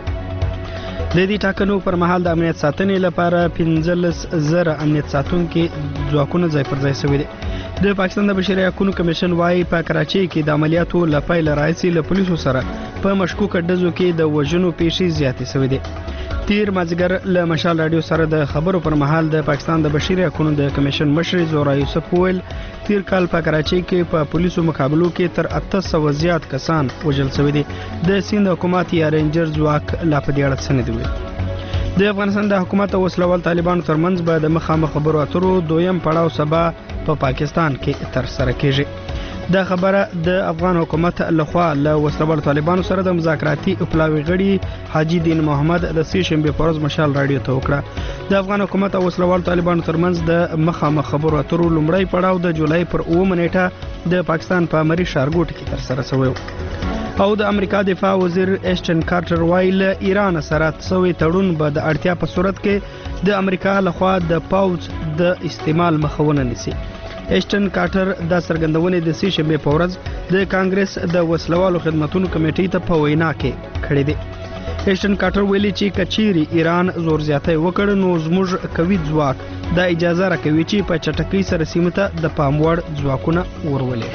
د دې ټاکنو پر مهال د امنیت ساتنې لپاره 15,000 امنیت ساتونکو ځواکونه ځای پر ځای شوي دي. د پاکستان د بشري حقوقو کمیشن وايي په کراچۍ کې د عملیاتو لپاره لرايسي له پولیسو سره په مشکوک ډزو کې د وژنو پیښې زیاتې شوې دي. تیر مازیګر له مشال رادیو سره د خبرو پر مهال د پاکستان د بشري حقوقو د کمیشن مشر زورا یوسف ویل تیر کال په کراچۍ کې په پولیسو مقابلو کې تر 800 زیات کسان وژل شوي دي. د سیند حکومت یا رینجر ځواک لا په دې اړه څه نه دی ویلي. د افغانستان د حکومت او وسلوال طالبانو ترمنځ به د مخامخ خبرو اترو دویم پړاو سبا په پاکستان کې تر سره کیږي. دا خبره د افغان حکومت لخوا له وسلوال طالبانو سره د مذاکراتي پلاوي غړي حاجی دین محمد د سې شنبه پروز مشال رادیو ته وکړه. د افغان حکومت او وسلوال طالبانو ترمنځ د مخامخ خبرو اترو لومړی پړاو د جولای پر 9 نیټه د پاکستان په مری شارګوټ کې تر سره شوی او د امریکا دفاع وزیر ایشټن کارټر وایل ایران سره سوي تړون به د اړتیا په صورت کې د امریکا لخوا د پاوز د استعمال مخاونه نیسي. ایشټن کارټر دا څرګندونه د سې شنبه په ورځ د کانګرس د وسلوالو خدماتو کمیټې ته په وینا کې کړې ده. ایشټن کارټر ویلي چې کچيري ایران زور زیاتی وکړ نو زموږ قوي ځواک دا اجازه راکوي چې په چټکۍ سره سیمه ته د پاموړ ځواکونه ورولې.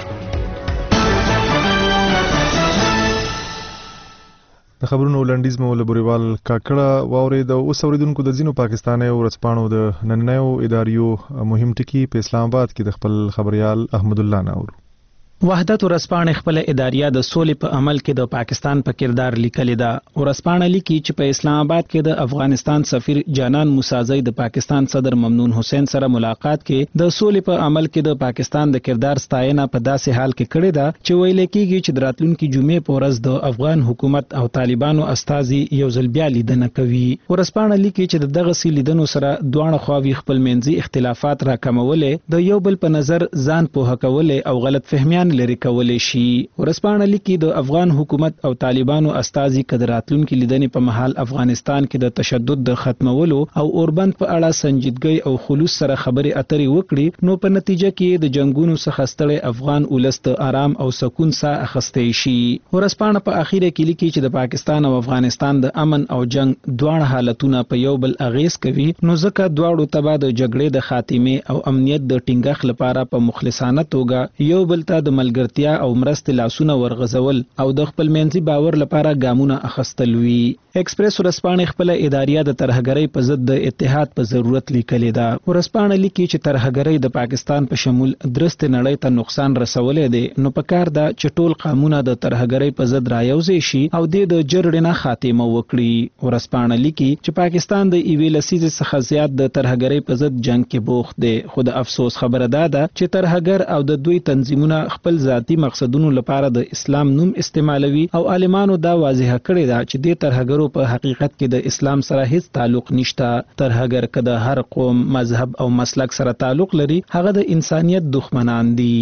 د خبرونو لنډیز مو له بوریوال کاکړه واورید او اوس اوریدونکو د ځینو پاکستاني ورځپاڼو د نننیو اداریو مهم ټکي په اسلام آباد کې د خپل خبريال احمد الله ناور. وحدت ورځپاڼه خپل اداریه د سولې په عمل کې د پاکستان په کردار لیکلې ده. ورځپاڼه لیکي چې په اسلام آباد کې د افغانستان سفیر جانان موسازی د پاکستان صدر ممنون حسین سره ملاقات کې د سولې په عمل کې د پاکستان د کردار ستاینه په داسې حال کې کړې ده چې ویل کېږي چې د راتلونکي جمعې په ورځ د افغان حکومت او طالبانو استازي یو ځل بیا لیدنه کوي. ورځپاڼه لیکي چې دغه لیدنو سره دوه خواوی خپل منځي اختلافات راکمولې، د یو بل په نظر ځان پوهه کولې او غلط فهمیان لري کولای شي. ورځپاڼه لیکي د افغان حکومت او طالبانو استازي کدراتلونکو لیدنې په محل افغانستان کې د تشدد د ختمولو او اوربند په اړه سنجیدګي او خلوص سره خبرې اترې وکړي، نو په نتیجه کې د جنگونو څخه ستړي افغان ولست آرام او سکون ساه اخستې شي. ورځپاڼه په اخیره کې لیکي چې د پاکستان او افغانستان د امن او جنگ دواړه حالتونه په یو بل اغیز کوي، نو ځکه دواړو تبع د جګړې د خاتمه او امنیت د ټینګښ لپاره په مخلصانه توګه یو بل ته د ملګرتیا او مرستې لاسونه ورغځول او د خپل منځي باور لپاره ګامونه اخیستل وی. ایکسپریس ورځپاڼه خپل اداریه د ترهګرۍ په ضد د اتحاد په ضرورت لیکلې ده. ورځپاڼه لیکي چې ترهګرۍ د پاکستان په شمول درست نړۍ ته نقصان رسولې ده، نو پکار ده چې ټول قانون د ترهګرۍ په ضد رايوځي شي او د جرړې نه خاتمه وکړي. ورځپاڼه لیکي چې پاکستان د ایوي لسیزې څخه زیات د ترهګرۍ په ضد جنگ کې بوخت دی، خو د افسوس خبره ده چې ترهګر او د دوی تنظیمونه خپل ذاتی مقصدونو لپاره د اسلام نوم استعمالوي او عالمانو دا واضحه کړې ده چې د ترهګرو په حقیقت کې د اسلام سره هیڅ تعلق نشته. ترهګر کده هر قوم، مذهب او مسلک سره تعلق لري، هغه د انسانیت دښمنان دي.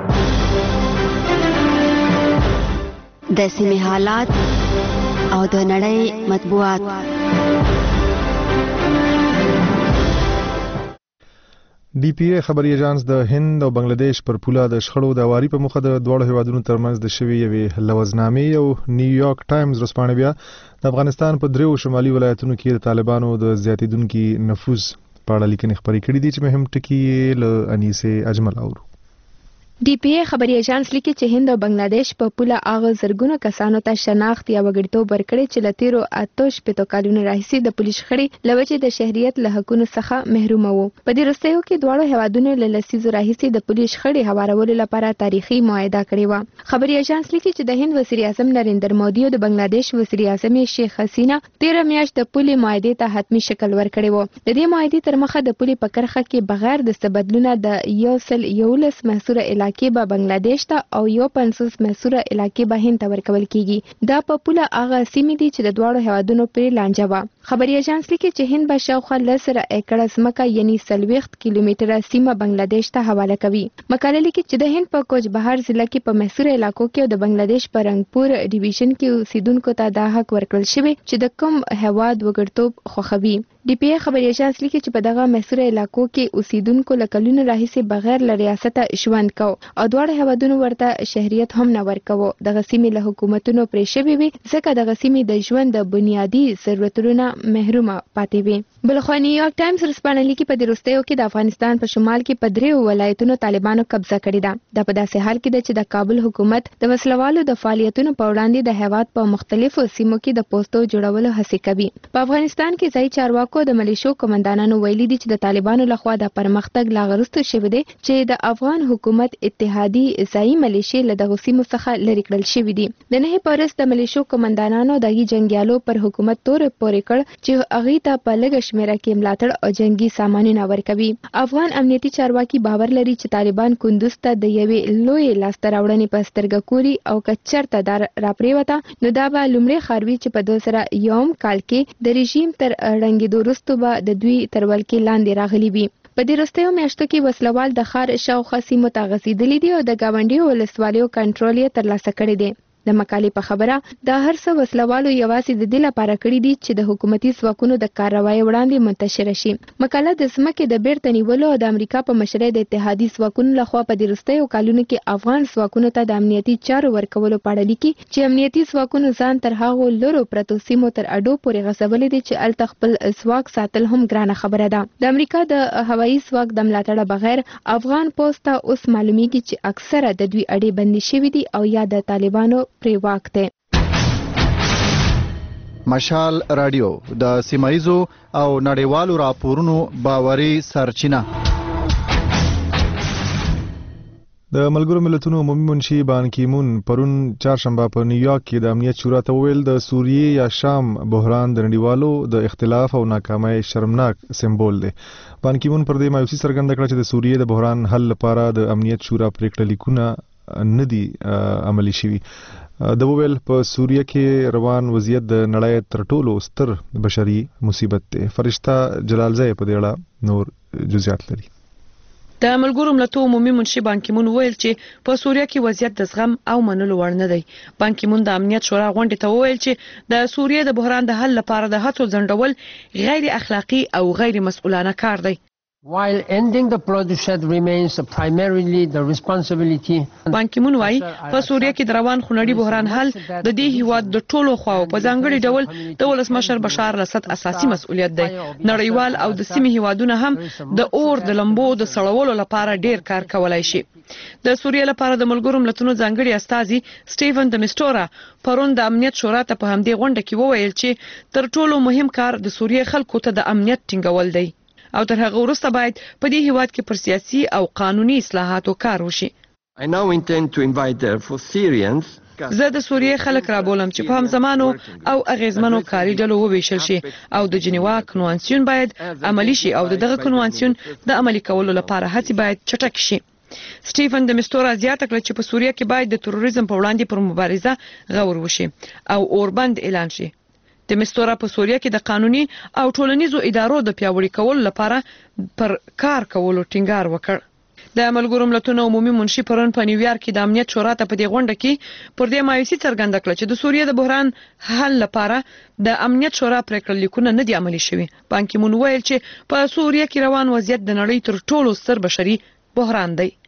د سیمې حالات او د نړۍ مطبوعات. ډي پی ای خبري ایجانس د هند او بنگلاديش پر پوله د شخړو د واری په مخه د دوه هیوادونو ترمنځ د شوی یوې لوزنامې او نیویارک ټایمز ورځپاڼه بیا د افغانستان په دریو شمالي ولایتونو کې د طالبانو د زیاتیدونکو نفوذ په اړه لیکنې خبرې کړې دي چې مهم ټکي له انیسه اجمل اورو. ډي پی ای خبري اژانس لیکي چې هند او بنگلاديش په پوله اغه زرګونو کسانو ته شناخت یا وګړیتوب ورکړي چې لتیرو آتش په کالونو راهیسي د پولیس خړې لوجه د شهريت له حقونو څخه محروم وو. په دې وروستیو کې دواړو هیوادونو له لسیزو راهیسي د پولیس خړې هوارولو لپاره تاریخي معاهده کړې و. خبري اژانس لیکي چې د هند وزیر اعظم نریندر مودي او د بنگلاديش وزیر اعظم شیخ حسینا 13 میاشت د پولي معاهده ته حتمی شکل ورکړی و. د دې معاهده تر مخه د پولي په کرخه کې بغیر د تبادلونه د 111 محصوره علاقې به بنگلاديش ته او 50 محصوره علاقې به هند ته ورکول کیږي. دا په پوله هغه سیمې دي چې د دواړو هیوادونو پرې لانجه و. خبري اژانس لیکي چې هند به شاوخوا 10 ایکړه ځمکه یعنی 40 کیلومتره سیمه بنگلاديش ته حواله کوي. مقاله لیکي چې د هند په کوچ بهار ضلع کې په محصوره علاقو کې او د بنگلاديش په رنگپور ډیویژن کې اوسیدونکو ته دا حق ورکړل شوی چې د کوم هواد وګړتوب خوښوي. ډي پی ای خبري اژانس لیکي چې په دغه محصوره علاقو کې اوسیدونکو له کلونو راهیسي بغیر له ریاسته ژوند کو او دواړه هیوادونو ورته شهريت هم نه ورکوه. دغه سیمې له حکومتونو پرې شوې وي ځکه دغه سیمې د ژوند د بنیادي ضرورتونو محرومه پاتې وي. بلخوا نیویارک ټایمز رسپانه لیکي په دې وروستیو کې د افغانستان په شمال کې په 3 ولایتونو طالبانو قبضه کړې ده. دا په داسې حال کې ده چې د کابل حکومت د وسلوالو د فعالیتونو په وړاندې د هیواد په مختلفو سیمو کې د پوسټو جوړولو هڅه کوي. په افغانستان کې ځای چارواکو د ملیشو کمانډانانو ویلي دي چې د طالبانو لخوا د پرمختګ لا غرستو شوی دی چې د افغان حکومت اتحادي ځایي ملیشي له دغه سیمو څخه لرې کړل شوی دي. د نه پارس د ملیشو کمانډانانو دغه جنگیالو پر حکومت تور پورې کړ چې هغه ته په لږ شمیره کې ملاتړ او جنگي سامانونه ورکوي. افغان امنیتي چارواکي باور لري چې طالبان کندوز ته د یوې لوی لاسته راوړنې په سترګه کوري او کچرته دار راپریوته نو دا به لومړی خاروي چې په 2001 کال کې د رژیم تر رنګېدو وروسته به د دوی تر ولکې لاندې راغلي وي. په دې وروستیو میاشتو کې وسلوال د ښار شاوخوا سیمو ته غځېدلي دي او د ګاونډیو ولسوالیو کنټرول یې ترلاسه کړی دی. د مقالې په خبره دا هر څه وسلوالو یوازې د دې لپاره کړي دي چې د حکومتي ځواکونو د کاروایی وړاندې منتشر شي. مقاله د ځمکې د بیرته نیولو او د امریکا په مشرۍ د اتحادي ځواکونو لخوا په دې وروستیو کلونو کې افغان ځواکونو ته د امنیتي چارو ورکولو په اړه لیکي چې امنیتي ځواکونو ځان تر هغو لرو پرتو سیمو تر اډو پورې غځولي دي چې الته خپل ځواک ساتل هم ګرانه خبره ده. د امریکا د هوایي ځواک د ملاتړه بغیر افغان پوسټ ته اوس معلومیږي چې اکثره د دوی اډې بندي شوي دي او یا د طالبانو پرې واک دی. مشال رادیو د سیمایزو او نړیوالو راپورونو باوري سرچینه. د ملګرو ملتونو عمومي منشي بان کی مون پرون چهارشنبه په نیویارک کې د امنیت شورا ته وویل د سوریې یا شام بحران د نړیوالو د اختلاف او ناکامۍ شرمناک سمبول دی. بان کی مون پر دې مایوسي څرګنده کړه چې د سوریې د بحران حل لپاره د امنیت شورا پریکړه لیکونه نه دي عملي شوي. د وویل په سوریه کې روان وضعیت د نړۍ تر ټولو ستر بشري مصیبت دی. فرشته جلالزی په دې اړه نور جزئیات لري. د ملګرو ملتونو عمومي منشي بان کی مون ویل چې په سوریه کې وضعیت د زغم او منلو وړ نه دی. بان کی مون د امنیت شورا غونډې ته وویل چې د سوریه د بحران د حل لپاره د هڅو ځنډول غیر اخلاقی او غیر مسؤلانه کار دی. While ending the bloodshed remains primarily the responsibility. بان کی مون وايي په سوریه کې د روان خونړي بحران حل د دې هیواد د ټولو خواو په ځانګړي ډول د ولسمشر بشار الاسد اساسي مسؤلیت دی. نړیوال او د سیمې هیوادونه هم د اور د لمبو د سړولو لپاره ډیر کار کولای شي. د سوریه لپاره د ملګرو ملتونو ځانګړي استازي سټیفن د میسټورا پرون د امنیت شورا ته په همدې غونډه کې وویل چې تر ټولو مهم کار د سوریه خلکو ته د امنیت ټینګول دی او تر هغه وروسته باید په دې هیواد کې پر سیاسي او قانوني اصلاحاتو کار وشي. I now intend to invite therefore Syrians. زه د سوریې خلک رابولم چې په همزمانو او اغیزمنو کاري ډلو وویشل شي او د جنیوا کنوانسیون باید عملی شي او دغه کنوانسیون د عملي کولو لپاره هڅې باید چټک شي. سټیفن د میسټورا زیاته کړه چې په سوریه کې باید د تروریزم په وړاندې پر مبارزه غور وشي او اوربند اعلان شي. د میسټورا په سوریه کې د قانوني او ټولنیزو ادارو د پیاوړي کولو لپاره پر کار کولو ټینګار وکړ. د ملګرو ملتونو عمومي منشي پرون په نیویارک کې د امنیت شورا ته په دې غونډه کې پر دې مایوسي څرګنده کړه چې د سوریې د بحران حل لپاره د امنیت شورا پریکړه لیکونه نه دي عملي شوي. بان کی مون ویل چې په سوریه کې روان وضعیت د نړۍ تر ټولو ستر بشري بحران دی.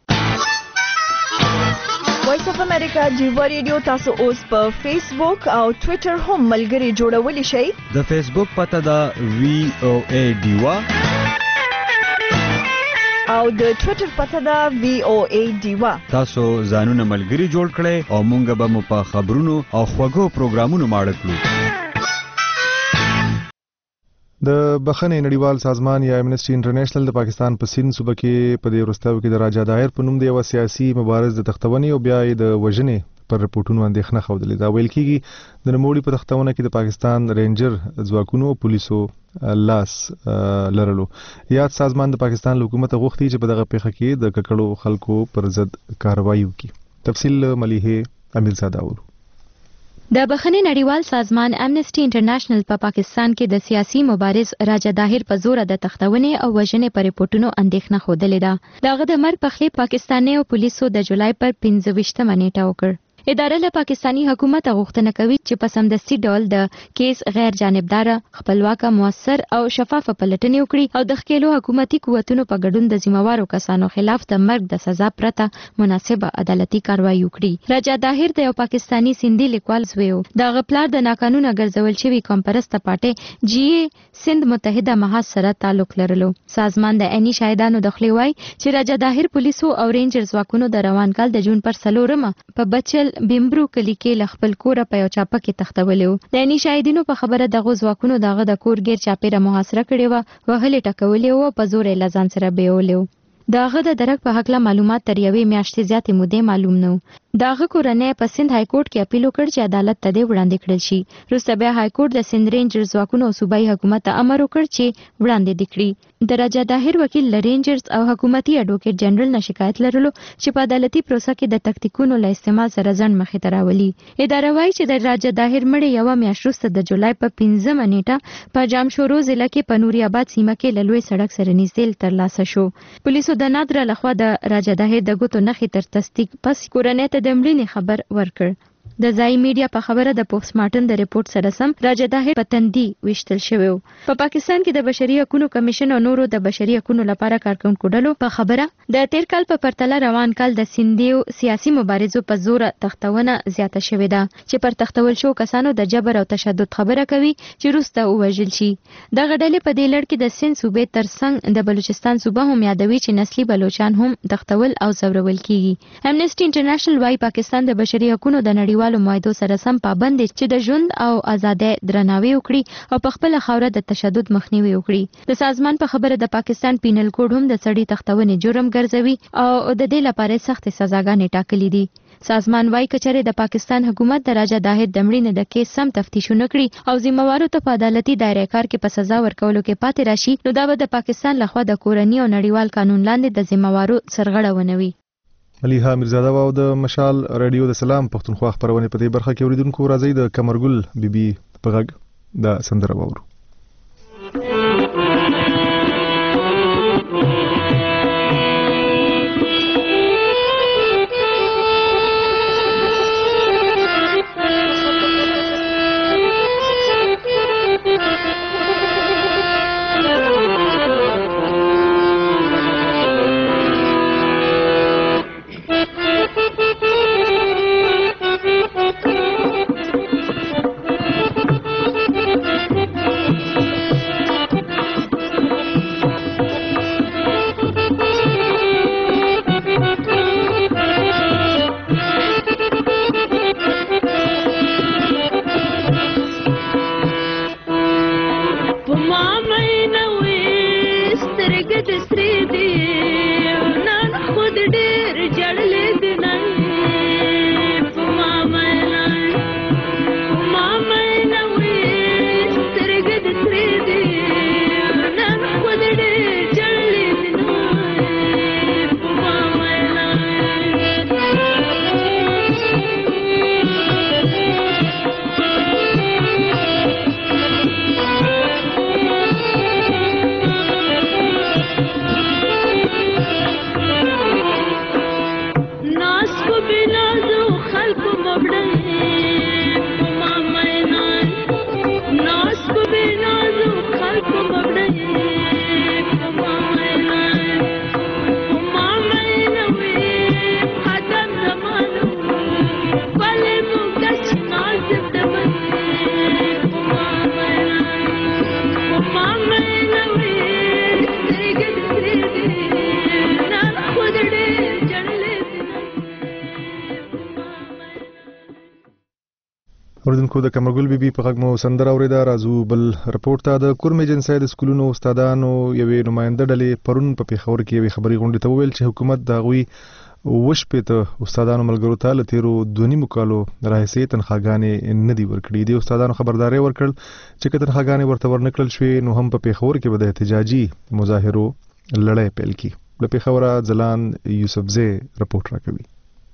وایس اف امریکا جیوا ریډیو تاسو اوس په فیسبوک او ټوئیټر هم ملګري جوړولی شئ. د فیسبوک پته دا VOA ډیوا او د ټوئیټر پته ده VOA ډیوا. تاسو ځانونه ملګری جوړ کړئ او مونږ به مو په خبرونو او خوږو پروګرامونو ماړه کړو. د بخښنې نړیوال سازمان یا امنیسټي انټرنیشنل د پاکستان په سند صوبه کې په دې وروستیو کې د راجا داهر په نوم د یو سیاسي مبارز د تختونې او بیا د وژنې پر رپورټونو اندېښنه ښودلې. دا ویل کېږي د نوموړي په تختونه کې د پاکستان رینجر ځواکونو او پولیسو لاس لرلو. یاد سازمان د پاکستان حکومت غوښتي چې په دغه پیښه کې د ککړو خلکو پر ضد کاروایی وکړي. تفصیل مليحه امیرزاده اورو. د بخښنې نړیوال سازمان امنیسټي انټرنیشنل په پاکستان کې د سیاسي مبارز راجا داهر په زور د تختونې او وژنې پر رپورټونو اندېښنه خوده لیده. دغه د مرګ په خلی پاکستاني او پولیسو د جولای پر 15 نیټه وکړ. اداره له پاکستانی حکومت غوښتنه کوي چې په سمدستي ډول د کیس غیر جانبدار، خپلواکه، موثر او شفافه پلټنې وکړي او د ښکېلو حکومتي قوتونو په ګډون د ذمہوارو کسانو خلاف د مرګ د سزا پرته مناسبه عدالتي کاروایی وکړي. راجا داهر د یو پاکستانی سندي لیکوال زوی و. د غپلار د ناقانونه ګرځول شوی کمپرسته پارټي GA سند متحده محاذ سره تعلق لرلو. سازمان د عیني شاهدانو د خلی وای چې راجا داهر پولیسو او رینجر ځواکونو د روان کال د جون پر 4 په بچل بیمبرو کلی کې ل خپل کور په یو چاپه کې تختولو. د عیني شاهدینو په خبره دغه ځواکونو دغه د کور غیر چاپیره محاصره کړې و، وهلې ټکولې و، په زور یې لزان سره بیولې. داغه د درک په حق له معلومات تر یوې میاشتې زیاتې مودې معلوم نه و. داغه کورنۍ په سند های کورټ کې اپیل وکړ چې عدالت ته دې وړاندې کړل شي. وروسته بیا های کورټ د سند رینجرز ځواکونو او صوبایي حکومت ته امر وکړ چې وړاندې کړي. د راجا داهر وکیل ل رینجرز او حکومتي اډوکیټ جنرال نه شکایت لرلو چې په عدالتي پروسه کې د تکتیکونو له استعمال سره ځان مخې ته راولي. اداره وايي چې د راجا داهر مړی یو میاشت وروسته د جولای په 15 نیټه په جامشورو ضلع کې په نوري آباد سیمه کې له لوی سړک سره نږدې ترلاسه شو. پولیسو د نادره لخوا د راجا داهر د ګوتو نښې تر تصدیق پس کورنۍ ته د مړینې خبر ورکړ. د ځای میډیا په خبره د پوسټ مارټم د ریپورت سره سم راجا داهر په تندي وشتل شوی و. په پاکستان کې د بشري حقوقو کمیشن او نورو د بشري حقوقو لپاره کارکونکو ډلو په خبره د تیر کال په پرتله روان کال د سندیو سیاسي مبارزو په زور تختونه زیاته شوې ده چې پر تختول شو کسانو د جبر او تشدد خبره کوي چې روسته وژل شي. دغه ډلې په دې لړ کې د سند صوبې ترڅنګ د بلوچستان صوبه هم یادوي چې نسلي بلوچان هم تختول او زورول کیږي. امنیسټي انټرنیشنل وايي پاکستان د بشري حقوقو د نړیوالو معاهدو سره سم پابند دي چې د ژوند او ازادۍ درناوی وکړي او په خپل خاوره د تشدد مخنیوي وکړي. د سازمان په خبره د پاکستان پینل کوډ هم د سړي تختونې جرم ګرځوي او د دې لپاره سخت سزاګانې ټاکلې دي. سازمان وايي کچره د پاکستان حکومت د راجا داهر د مړینې د کیس سم تفتیشونه کړي او ذمہوارو ته په عدالتي دایره کار کې په سزا ورکولو کې پاتې راشي، نو دا به د پاکستان لخوا د کورنۍ او نړیوال قانون لاندې د ذمہوارو سرغړونه وي. مليحه امیرزاده او د مشال رادیو د سلام پښتونخوا خبرونه په دې برخه کې اوریدونکو راځي د کمرګل بیبي په غږ د سندره وورو. اوریدونکو د کمرګل بیبي په غږ مو سندره اوریده. راځو بل رپورټ ته. د کورمې جنسي د سکولونو استادانو یوې نماینده ډلې پرون په پیښور کې یوې خبري غونډې ته وویل چې حکومت د هغوی وشپېته استادانو ملګرو ته له تیرو 2.5 کالو راهیسې تنخواګانې نه دي ورکړي. د استادانو خبرداري ورکړل چې که تنخواګانې ورته ورنکړل شوې نو هم په پیښور کې به د احتجاجي مظاهرو لړۍ پیل کړي. له پیښوره ځلان یوسفزی رپورټ راکوي.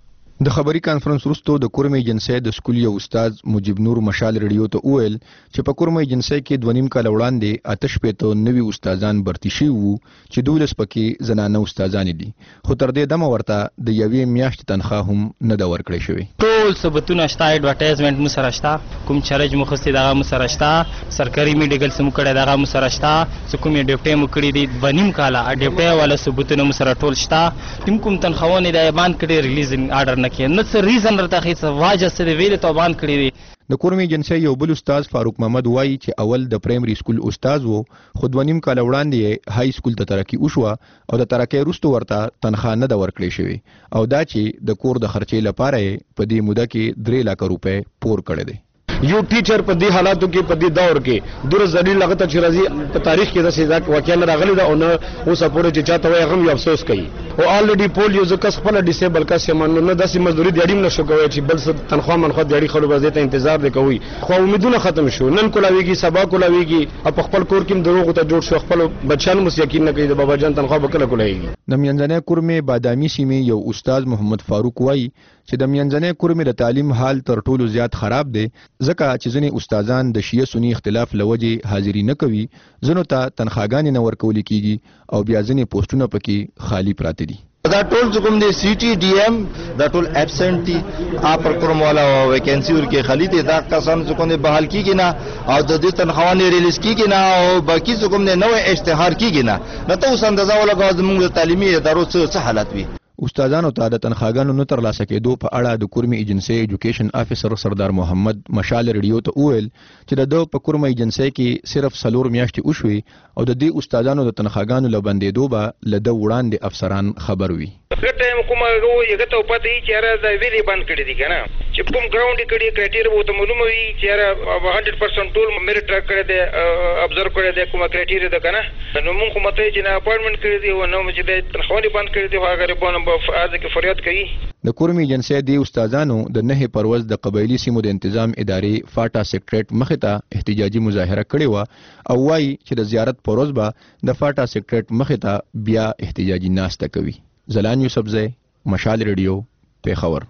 د خبري کانفرنس وروسته د کورمې جنسي د سکول یو استاد مجيب نور مشال ریډیو ته وویل چې په کورمې جنسي کې 2.5 کال وړاندې آتش پېته نوي استادان برتي شوي وو چې 12 پکې زنانه استادان دي، خو تر دې دمه ورته د یوې میاشتې تنخواه هم نه ده ورکړې شوې. ټول ثبوتونه شته، اډورټایزمنټ مو سره شته، کوم چارج مو خستې دغه مو سره شته، سرکاري میډیکل سم کړه دغه مو سره شته، څه کوم ډیپټي مو کړی دي 2.5 کال ډیپټي والا ثبوتونه مو سره ټول شته. کوم تنخواونه د ایمان کړي ریلیزینګ آرډر نه کې نه څه ریزن راته هیڅ واجه څه دی ویل ته بان کړی دی. د کورمې جنسي یو بل استاد فاروق محمد وایي چې اول د پرایمري سکول استاد وو، خو 2.5 کال وړاندې های سکول ته ترقی وشوه او د ترقی وروسته ورته تنخواه نه ده ورکړې شوې او دا چې د کور د خرچې لپاره په دې موده کې 3 لک روپۍ پور کړی دی. یو ټیچر په دې حالاتو کې په دې دور کې دور ذلیل لغت چې راځي په تاریخ کې د سزا واقعا راغلی دا او نه اوس پورې چې چاته وي هغه افسوس کوي او الریډي پول یو ځکه خپل ډیسیبل کس یې نه داسې مزدوري دیړیم نشو کوي چې بل څه تنخواه منخواه دیړي خلک به ته انتظار وکوي، خو امیدونه ختم شو. نن کولاویږي سبا کولاویږي او په خپل کور کې دروغ ته جوړ شو، خپل بچیان مو یقین نه کوي د بابا جان تنخواه به کله کولاویږي. د میانځنۍ کورمې بادامي سیمې یو استاد محمد فاروق وایي چې د میانځنۍ کورمې د تعلیم حال تر ټولو زیات خراب دی ځکه چې ځینې استادان د شیعه سنی اختلاف لوجې حاضری نه کوي، ځینو ته تنخواګانې نه ورکول کیږي او بیا ځینې پوسټونه پکې خالی پراته دي. دا ټول کوم دي سی ټي ډي ایم دا ټول ابسنٹ دي، اپر کوم والا ویکینسی ورکه خالی دي، دا کسان کوم دي بحال کیږي نه او د دې تنخواهونه ریلیز کیږي نه او باقي کوم نه نوې اشتهار کیږي نه ته اوس اندازه ولګو زموږ تعلیمي ادارو څه حالت وي. استادانو ته د تنخواګانو نه ترلاسه کېدو په اړه د کورمې ایجنسي ایجوکیشن افیسر سردار محمد مشال ریډیو ته وویل چې د په کورمې ایجنسي کې صرف 4 میاشتې وشوي او د دې استادانو د تنخواګانو له بندېدو به له د وړاندې افسران خبر وي. ټایم کومه یو ته پته یې چې را د ویلي بند کړی دي کنه چې کوم ګراوند کړي کرایټیریا وو ته معلومه وي چې را 100% ټول میرټ ټریک کړی دی ابزرو کړی دی کومه کرایټیریا ده کنه نو موږ کومه ته چې نه اپاینټمنټ کړی دی او نو چې د تنخواه بند کړی دی هغه غریبانو په اځه کې فریاد کوي. د کورمې ایجنسي دی استادانو د 9 پروز د قبایلی سیمو د تنظیم ادارې فاټا سیکریټریټ مخې ته احتجاجي مظاهره کړې و او وايي چې د زیارت پروز به د فاټا سیکریټریټ مخې ته بیا احتجاجي ناسته کوي. زلان یوسفزی مشال ریډیو پیښور.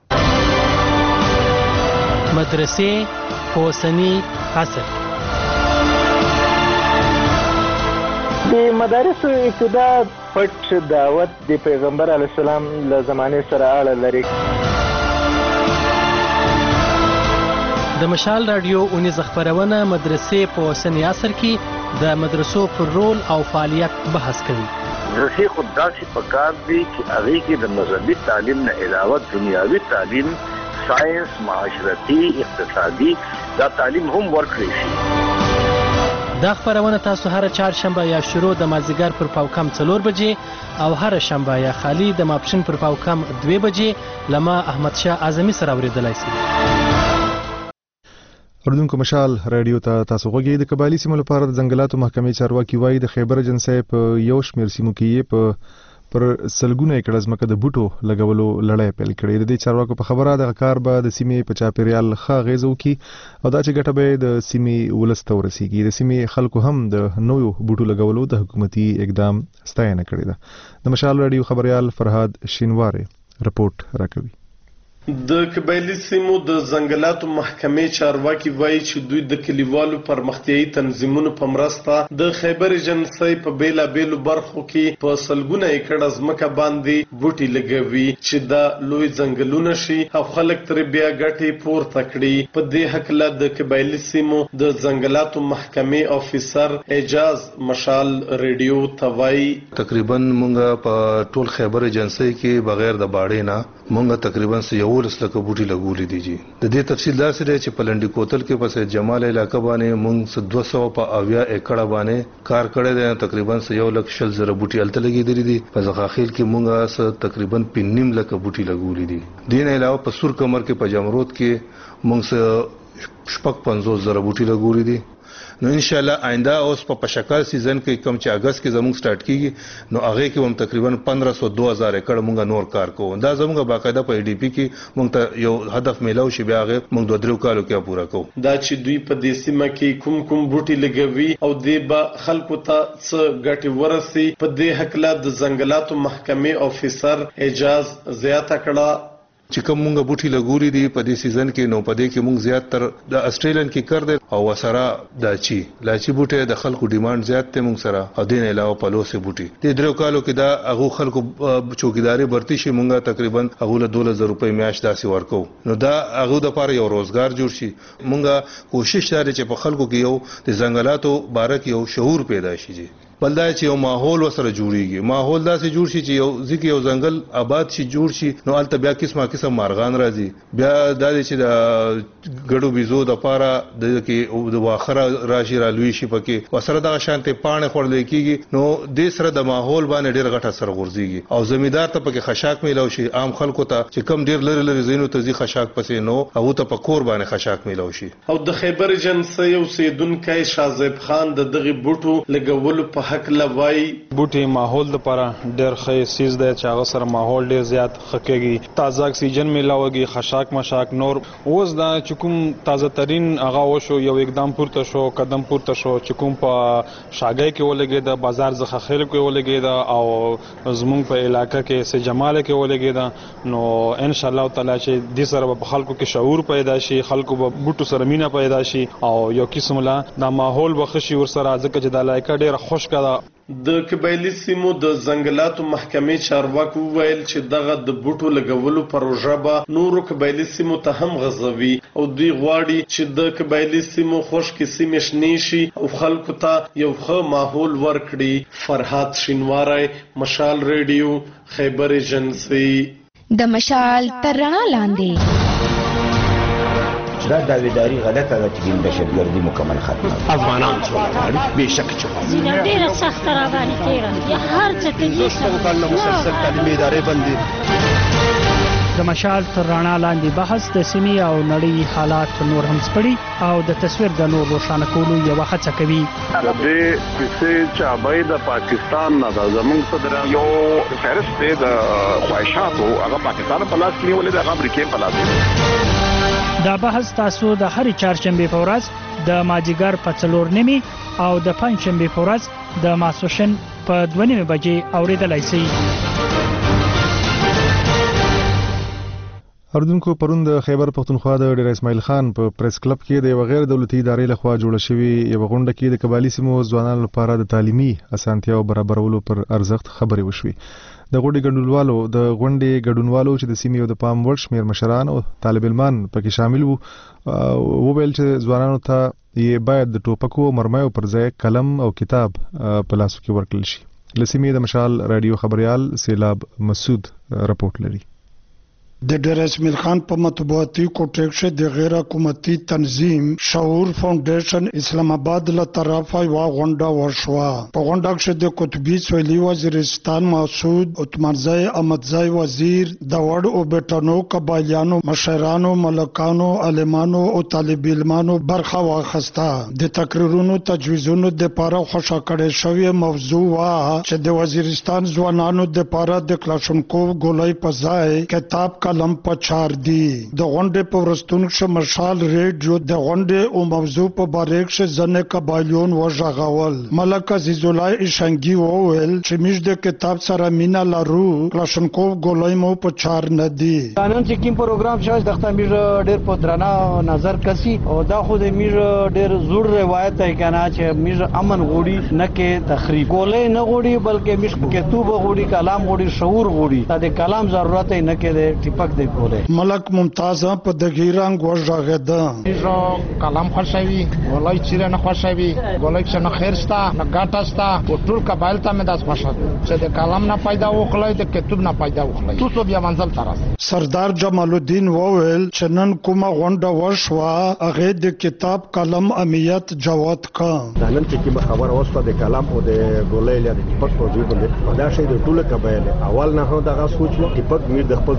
مدرسې اوسنی عصر د مدارسو ابتدا پټ دعوت د پیغمبر علی السلام له زمانه سره اړه لري. د مشال رادیو اونیز خبرونه مدرسې په اوسنی عصر کې د مدرسو پر رول او فعالیت بحث کوي. مدرسې خود داسې پکار دي چې هغې کې د مذهبي تعلیم نه علاوه دنیاوي تعلیم، ساینس، معاشرتي، اقتصادي دا تعلیم هم ورکړی شي. دا خبرونه تاسو هر چهارشنبه یا شروع د مازدیګر پر پاوکم 4 بجې او هر شنبه یا خالی د ماپښین پر پاوکم 2 بجې لما احمد شاه اعظمي سره اوریدلای شئ. اردوونکو مشال رادیو ته تاسو غوږی. د قبایلی سیمو لپاره د ځنګلاتو محکمې چارواکي وایي د خیبر ایجنسي په یو شمېر سیمو کې پر سلګونه ایکړه ځمکه د بوټو لګولو لړۍ پیل کړې. د دې چارواکو په خبره دغه کار به د سیمې په چاپیریال ښه اغېزه وکړي او دا چې ګټه به د سیمې ولس ته ورسیږي. د سیمې خلکو هم د نویو بوټو لګولو د حکومتي اقدام ستاینه کړې ده. د مشال رادیو خبريال فرهاد شینواره رپورټ راکوي. د قبایلی سیمو د ځنګلاتو محکمې چارواکي وایي چې دوی د کلیوالو پرمختیایي تنظیمونو په مرسته د خیبر ایجنسۍ په بیلابیلو برخو کې په سلګونه ایکړه ځمکه باندې بوټي لګوي چې دا لوی ځنګلونه شي او خلک ترې بیا ګټې پورته کړي. په دې هکله د قبایلی سیمو د ځنګلاتو محکمې افیسر اعجاز مشال ریډیو ته وایي تقریبا مونږ په ټول خیبر ایجنسۍ کې بغیر د باړې نه مونږ تقریبا 11 لکه بوټي لګولې دي. د دې تفصیل دا سره چې په لنډي کوتل کې پس جمال علاقه باندې مونږ 200 په اویا ایکړه باندې کار کړی دی. تقریبا 1,40,000 بوټي الته لګېدلي دي. په ځخاخیل کې مونږ تقریبا 5.5 لکه بوټي لګولې دي. دین علاوه په سور کمر کې په جمرود کې مونږ 50 بوټي لګوري دي. نو ان شاء الله آینده اوس په پشکال سیزن کې کم چې اگست کې زموږ سٹارټ کیږي نو هغه کې هم تقریبا 1500-2000 ایکړ مونږ نور کار کوو. دا زموږ باقاعده په ای ډی پی کې مونږ ته یو هدف میلاو شي بیا هغه مونږ 2-3 کالو کې پورا کوو. دا چې دوی په دې سیمه کې کوم بوټي لګوي او د به خلکو ته څه ګټي ورسي په دې حق له د ځنګلاتو محکمې افیسر اجاز زیاته کړه چې کوم مونږ بوټي لګوري دي په دې سیزن کې نو په دې کې مونږ زیات تر د استرالین کې کړ دي او وسره لاچی بوټي د خلکو ډیماند زیات ته مونږ سره او دین علاوه پلوسه بوټي د درو کالو کې دا هغه خلکو چوکیداری برتی شي مونږه تقریبا هغه له 2000 روپۍ میاش داسې ورکو. نو دا هغه د لپاره یو روزګار جوړ شي. مونږه کوشش لري چې په خلکو کې یو د ځنګلاتو باره کې یو شعور پیدا شي بلدا چې یو ماحول وسره جوړیږي. ماحول داسې جوړ شي چې یو ځکه یو ځنګل آباد شي جوړ شي نو البته بیا قسم مارغان راځي بیا د چې د ګډو بيزو د پاره د کې د واخره راشي را لوي شي پکې وسره د شانته پانه خورل کېږي نو د سره د ماحول باندې ډیر غټه اثر غورځيږي او زمیدار ته پکې خشاک میلاو شي. عام خلکو ته چې کم ډیر لری زینو ته ځي خشاک پسې نو هغه ته په کور باندې خشاک میلاو شي. او د خیبر جنسي یو سیدونکو شازیب خان د دغه بوټو لګولو په حق لوي بوټي ماحول لپاره ډېر ښه سیز دی چې هغه سره ماحول ډېر زیات خکېږي تازه اکسیجن میلاوږي خشاک مشاک نور اوس دا چې کوم تازه ترين هغه وشو یو اقدام پورته شو قدم پورته شو چې کوم په شاګۍ کې ولګي د بازار زخه خیر کې ولګي دا او زمونږ په علاقې کې سه جمال کې ولګي دا نو ان شاء الله تعالی چې د سره په خلکو کې شعور پیدا شي خلکو په بوټو سره مینا پیدا شي او یو قسم لا د ماحول بخشي ور سره ځکه چې د علاقې ډېر خوشکا د قبایلی سیمو د ځنګلاتو محکمې چارواکو ویل چې دغه د بوټو لګولو پروژه به نورو قبایلی سیمو ته هم غځوي او دوی غواړي چې د قبایلی سیمو خوشکې سیمې شنې شي او خلکو ته یو ښه ماحول ورکړي. فرهاد شینواری، مشال ریډیو، خیبر ایجنسی. د مشال تر رڼا لاندې دا داویداری غلطه ده چې دهشتګردي مکمل ختمه افغانان څومره بهشکه چې زینه ډیره سخت را باندې تیره یا هر څه ته دې کله مسلسل تعلیمي ادارې باندې د مشال تر رڼا لاندې بحث د سیمې او نړۍ حالات نور هم سپړي او د تصویر د نور روښانه کولو یو هڅه کوي. د دې چې چابای د پاکستان نه د زمونږ صدر یو فهرست د خواهشاتو هغه پاکستان په لاس کې ولې د امریکای په لاس کې. دا بحث تاسو د هر چهارشنبه په ورځ د ماجیګر په 4:30 او د پنځشنبه په ورځ د ماسوشن په 2:30 بجې اوریدلای شئ. اردوونکو پرون د خیبر پختونخوا د ډیر اسماعیل خان په پریس کلب کې د غیر دولتي ادارې لخوا جوړ شوی یو غونډه کې د قبایلی سیمو ځوانانو لپاره د تعلیمي اسانتیاو برابرولو پر ارزښت خبرې وشوي. د غونډې ګډونوالو چې د سیمې د پام وړ شمیر مشران او طالب علمان پکې شامل وو وویل چې ځوانانو ته یې باید د ټوپکو مرمیو پر ځای قلم او کتاب په لاسو کې ورکړل شي. له سیمې د مشال رادیو خبريال سیلاب مسعود راپورټ لري. د ډیر اسماعیل خان په مطبوعاتي کوټه د غیر حکومتي تنظیم شعور فاونډیشن اسلام آباد له طرفه یو غونډه وشوه. په غونډه کې د قطبي سویلي وزیرستان مسعود عثمانزای احمدزای وزیر د وړ او بیٹانو قبایلیانو مشرانو ملکانو علمانو او طالب علمانو برخه واخیسته. د تقریرونو تجویزونو د لپاره خوشا کړې شوی موضوع وا چې د وزیرستان ځوانانو د لپاره د کلاشنکوف ګولۍ په ځای کتاب قلم پچار دی. د غونډې په ورستون کې مشال ریډیو د غونډې او موضوع په باره کې ځنه قبایلیون وژغول. ملک عزیز الله اشنګي وویل چې موږ د کتاب سره مینا لرو کلاشنکوف ګولۍ مو پچار نه دی. قانون چې کوم پروګرام شوی د موږ ډېر په درنا نظر کسي او دا خو د موږ ډېر زوړ روایت دی کنه چې موږ امن غوړي نه کې تخریب ګولۍ نه غوړي بلکې موږ کتاب غوړي کلام غوړي شعور غوړي د کلام ضرورت نه کې ملک ممتاز په دغیرنګ وژغده. جو کلام خوشوي ولای چیرې نه خوشوي ولای چې نه خیرستا نه ګټاستا او ټول قبایل ته مې داس خوشا چې د کلام نه پیدا وکړای د کتاب نه پیدا وکړای تو بیا منزل تراس. سردار جمال الدین وویل چې نن کومه غونډه وشوه هغه د کتاب قلم اهمیت جوات کا. نن چې کومه خبر اوسه د کلام او د ګولۍ لري په پښتو ژبه دا شی د ټول قبایل اول نه هو دغه سوچ و چې په میر د خپل ځون د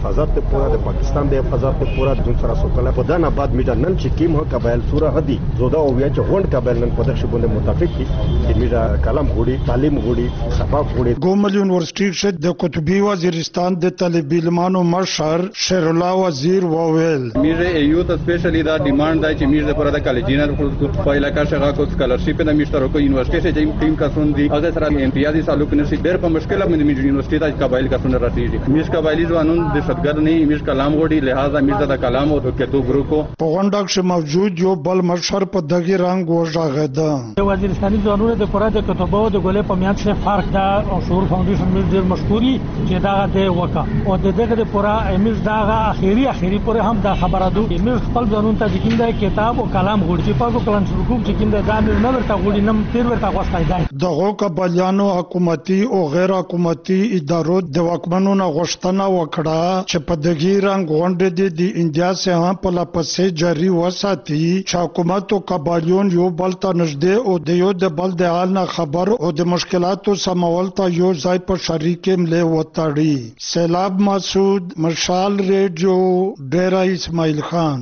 حفاظت ته پورا د پاکستان د حفاظت ته پورا د سره سوکله په دنا بعد میټر نن چې کیم هو قبایل سوره هدي زودا او بیا چې غونډ قبایل نن په دغه باندې متفق دي چې میټر کلام غوړي تعلیم غوړي صفاف غوړي ګومل یونیورسيټي شه د قطبی وزیرستان د طالب علمانو مشر شیر الله وزیر وویل میره ایو ته سپیشلی دا ډیماند دی چې میره پر د کالجینر په علاقه شغه کو سکالرشپ د میشترو کو یونیورسيټي سے چې ټیم کسون دي هغه سره امتیازي تعلق نشي ډېر په مشکل باندې میره یونیورسيټي د قبایل کسون راځي میش قبایلی ځوانون د شتګر نه میش کلام غوړي لہذا میره د کلام او کتو ګروپ کو په غونډه کې موجود یو بل مشر په دغه رنگ وژغه وزیرستاني ځوانونو د پوره د کتابو د ګولې په میاد څخه فرق دا او شور فاونډیشن مې ډېر مشهوري چې دا د وکا او د دغه د پوره امیز دا اخیری پوره هم دا خبره دو امیز خپل ځوانون ته د کیند کتاب او کلام غوړي چې په کلام شروع کوم چې کیند دا نه ورته غوړي نم تیر ورته غوښتای دی دغه قبایلیانو حکومتي او غیر حکومتي ادارو د واکمنو نه غوښتنه وکړه چې په دغه رنگ غونډه د انډیا څخه په لاپسې جاری وساتي چې حکومت او قبایلیون یو بل ته نږدې او د یو د بل د حال نه خبر او د مشکلاتو سمول ته یو ځای په شریک ملي وتاړي سیلاب مسعود مشال ریډیو ډیرا اسماعیل خان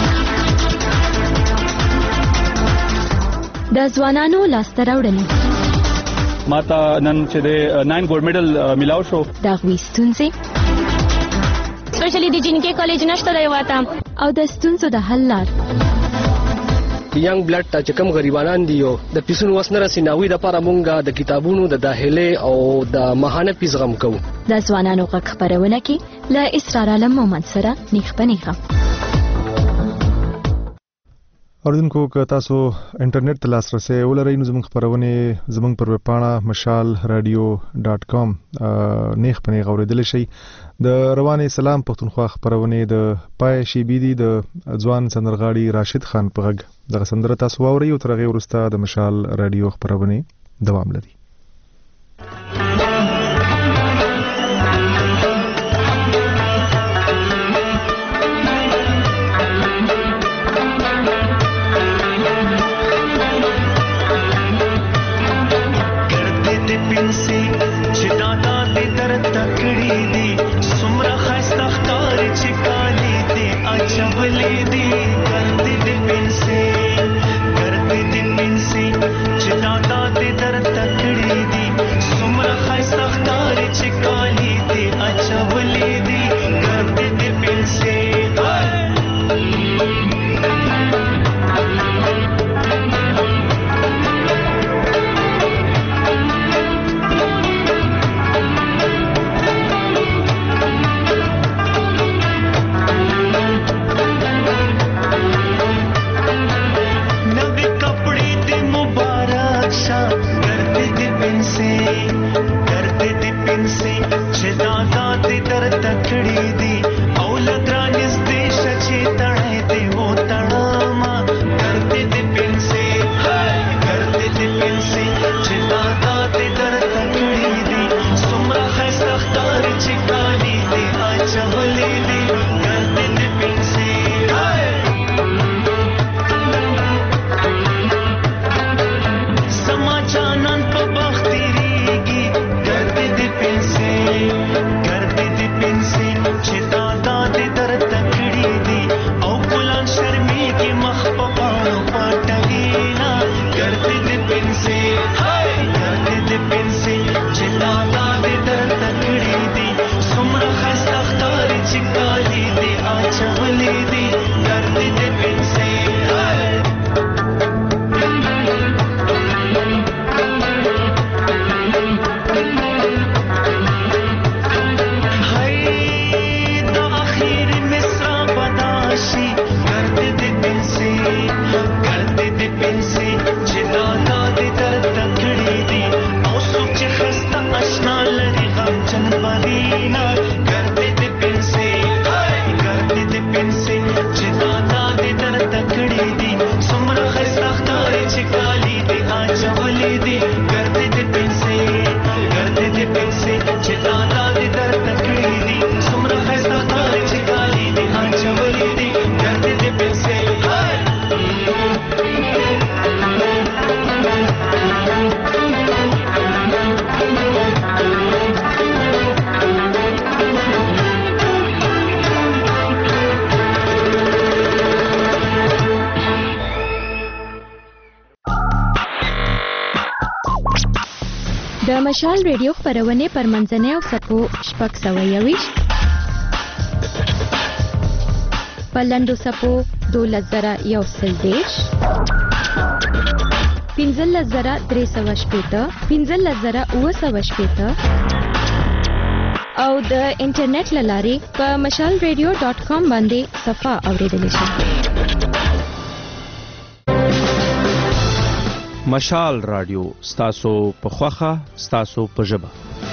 د ځوانانو لاسته راوړنې ماته نن چې د 9 ګولډ میډل ملاو شو دا غوښتونځي سپیشلی د جنکي کالج نشته دی واته او د ستونزو د حل لار ینګ بلډ ته چې کوم غریبانان دي د پیسونو وسنه رسیناوي د لپاره مونږه د کتابونو د داخله او د ماهانه پیس غم کوو د ځوانانو غږ خبرونه کې له اسرار علم مومند سره نیخ پنیخه اوردونکو که تاسو انټرنیټ ته لاسرسي ولرئ نو زموږ خبرونه زموږ پر ویب پاڼه mashalradio.com نیخ پنیغه اوریدل شي د رواني سلام پښتونخوا خبرونه د پای شي بي دي د ځوان سندرغاړي راشد خان په غږ دغه سندره تاسو واورئ او ترغه ورسته د مشال رادیو خبرونه دوام لري कर दे दिन से चिता दे दर तक مشال ریډیو خپرونې پر منځنۍ او سپو 621 په لنډو سپو 12130 15380 15980 او د انټرنیټ لارې په mashalradio.com باندې صفه اوریدلی شئ. مشال رادیو ستاسو په خوخه ستاسو په ژبه.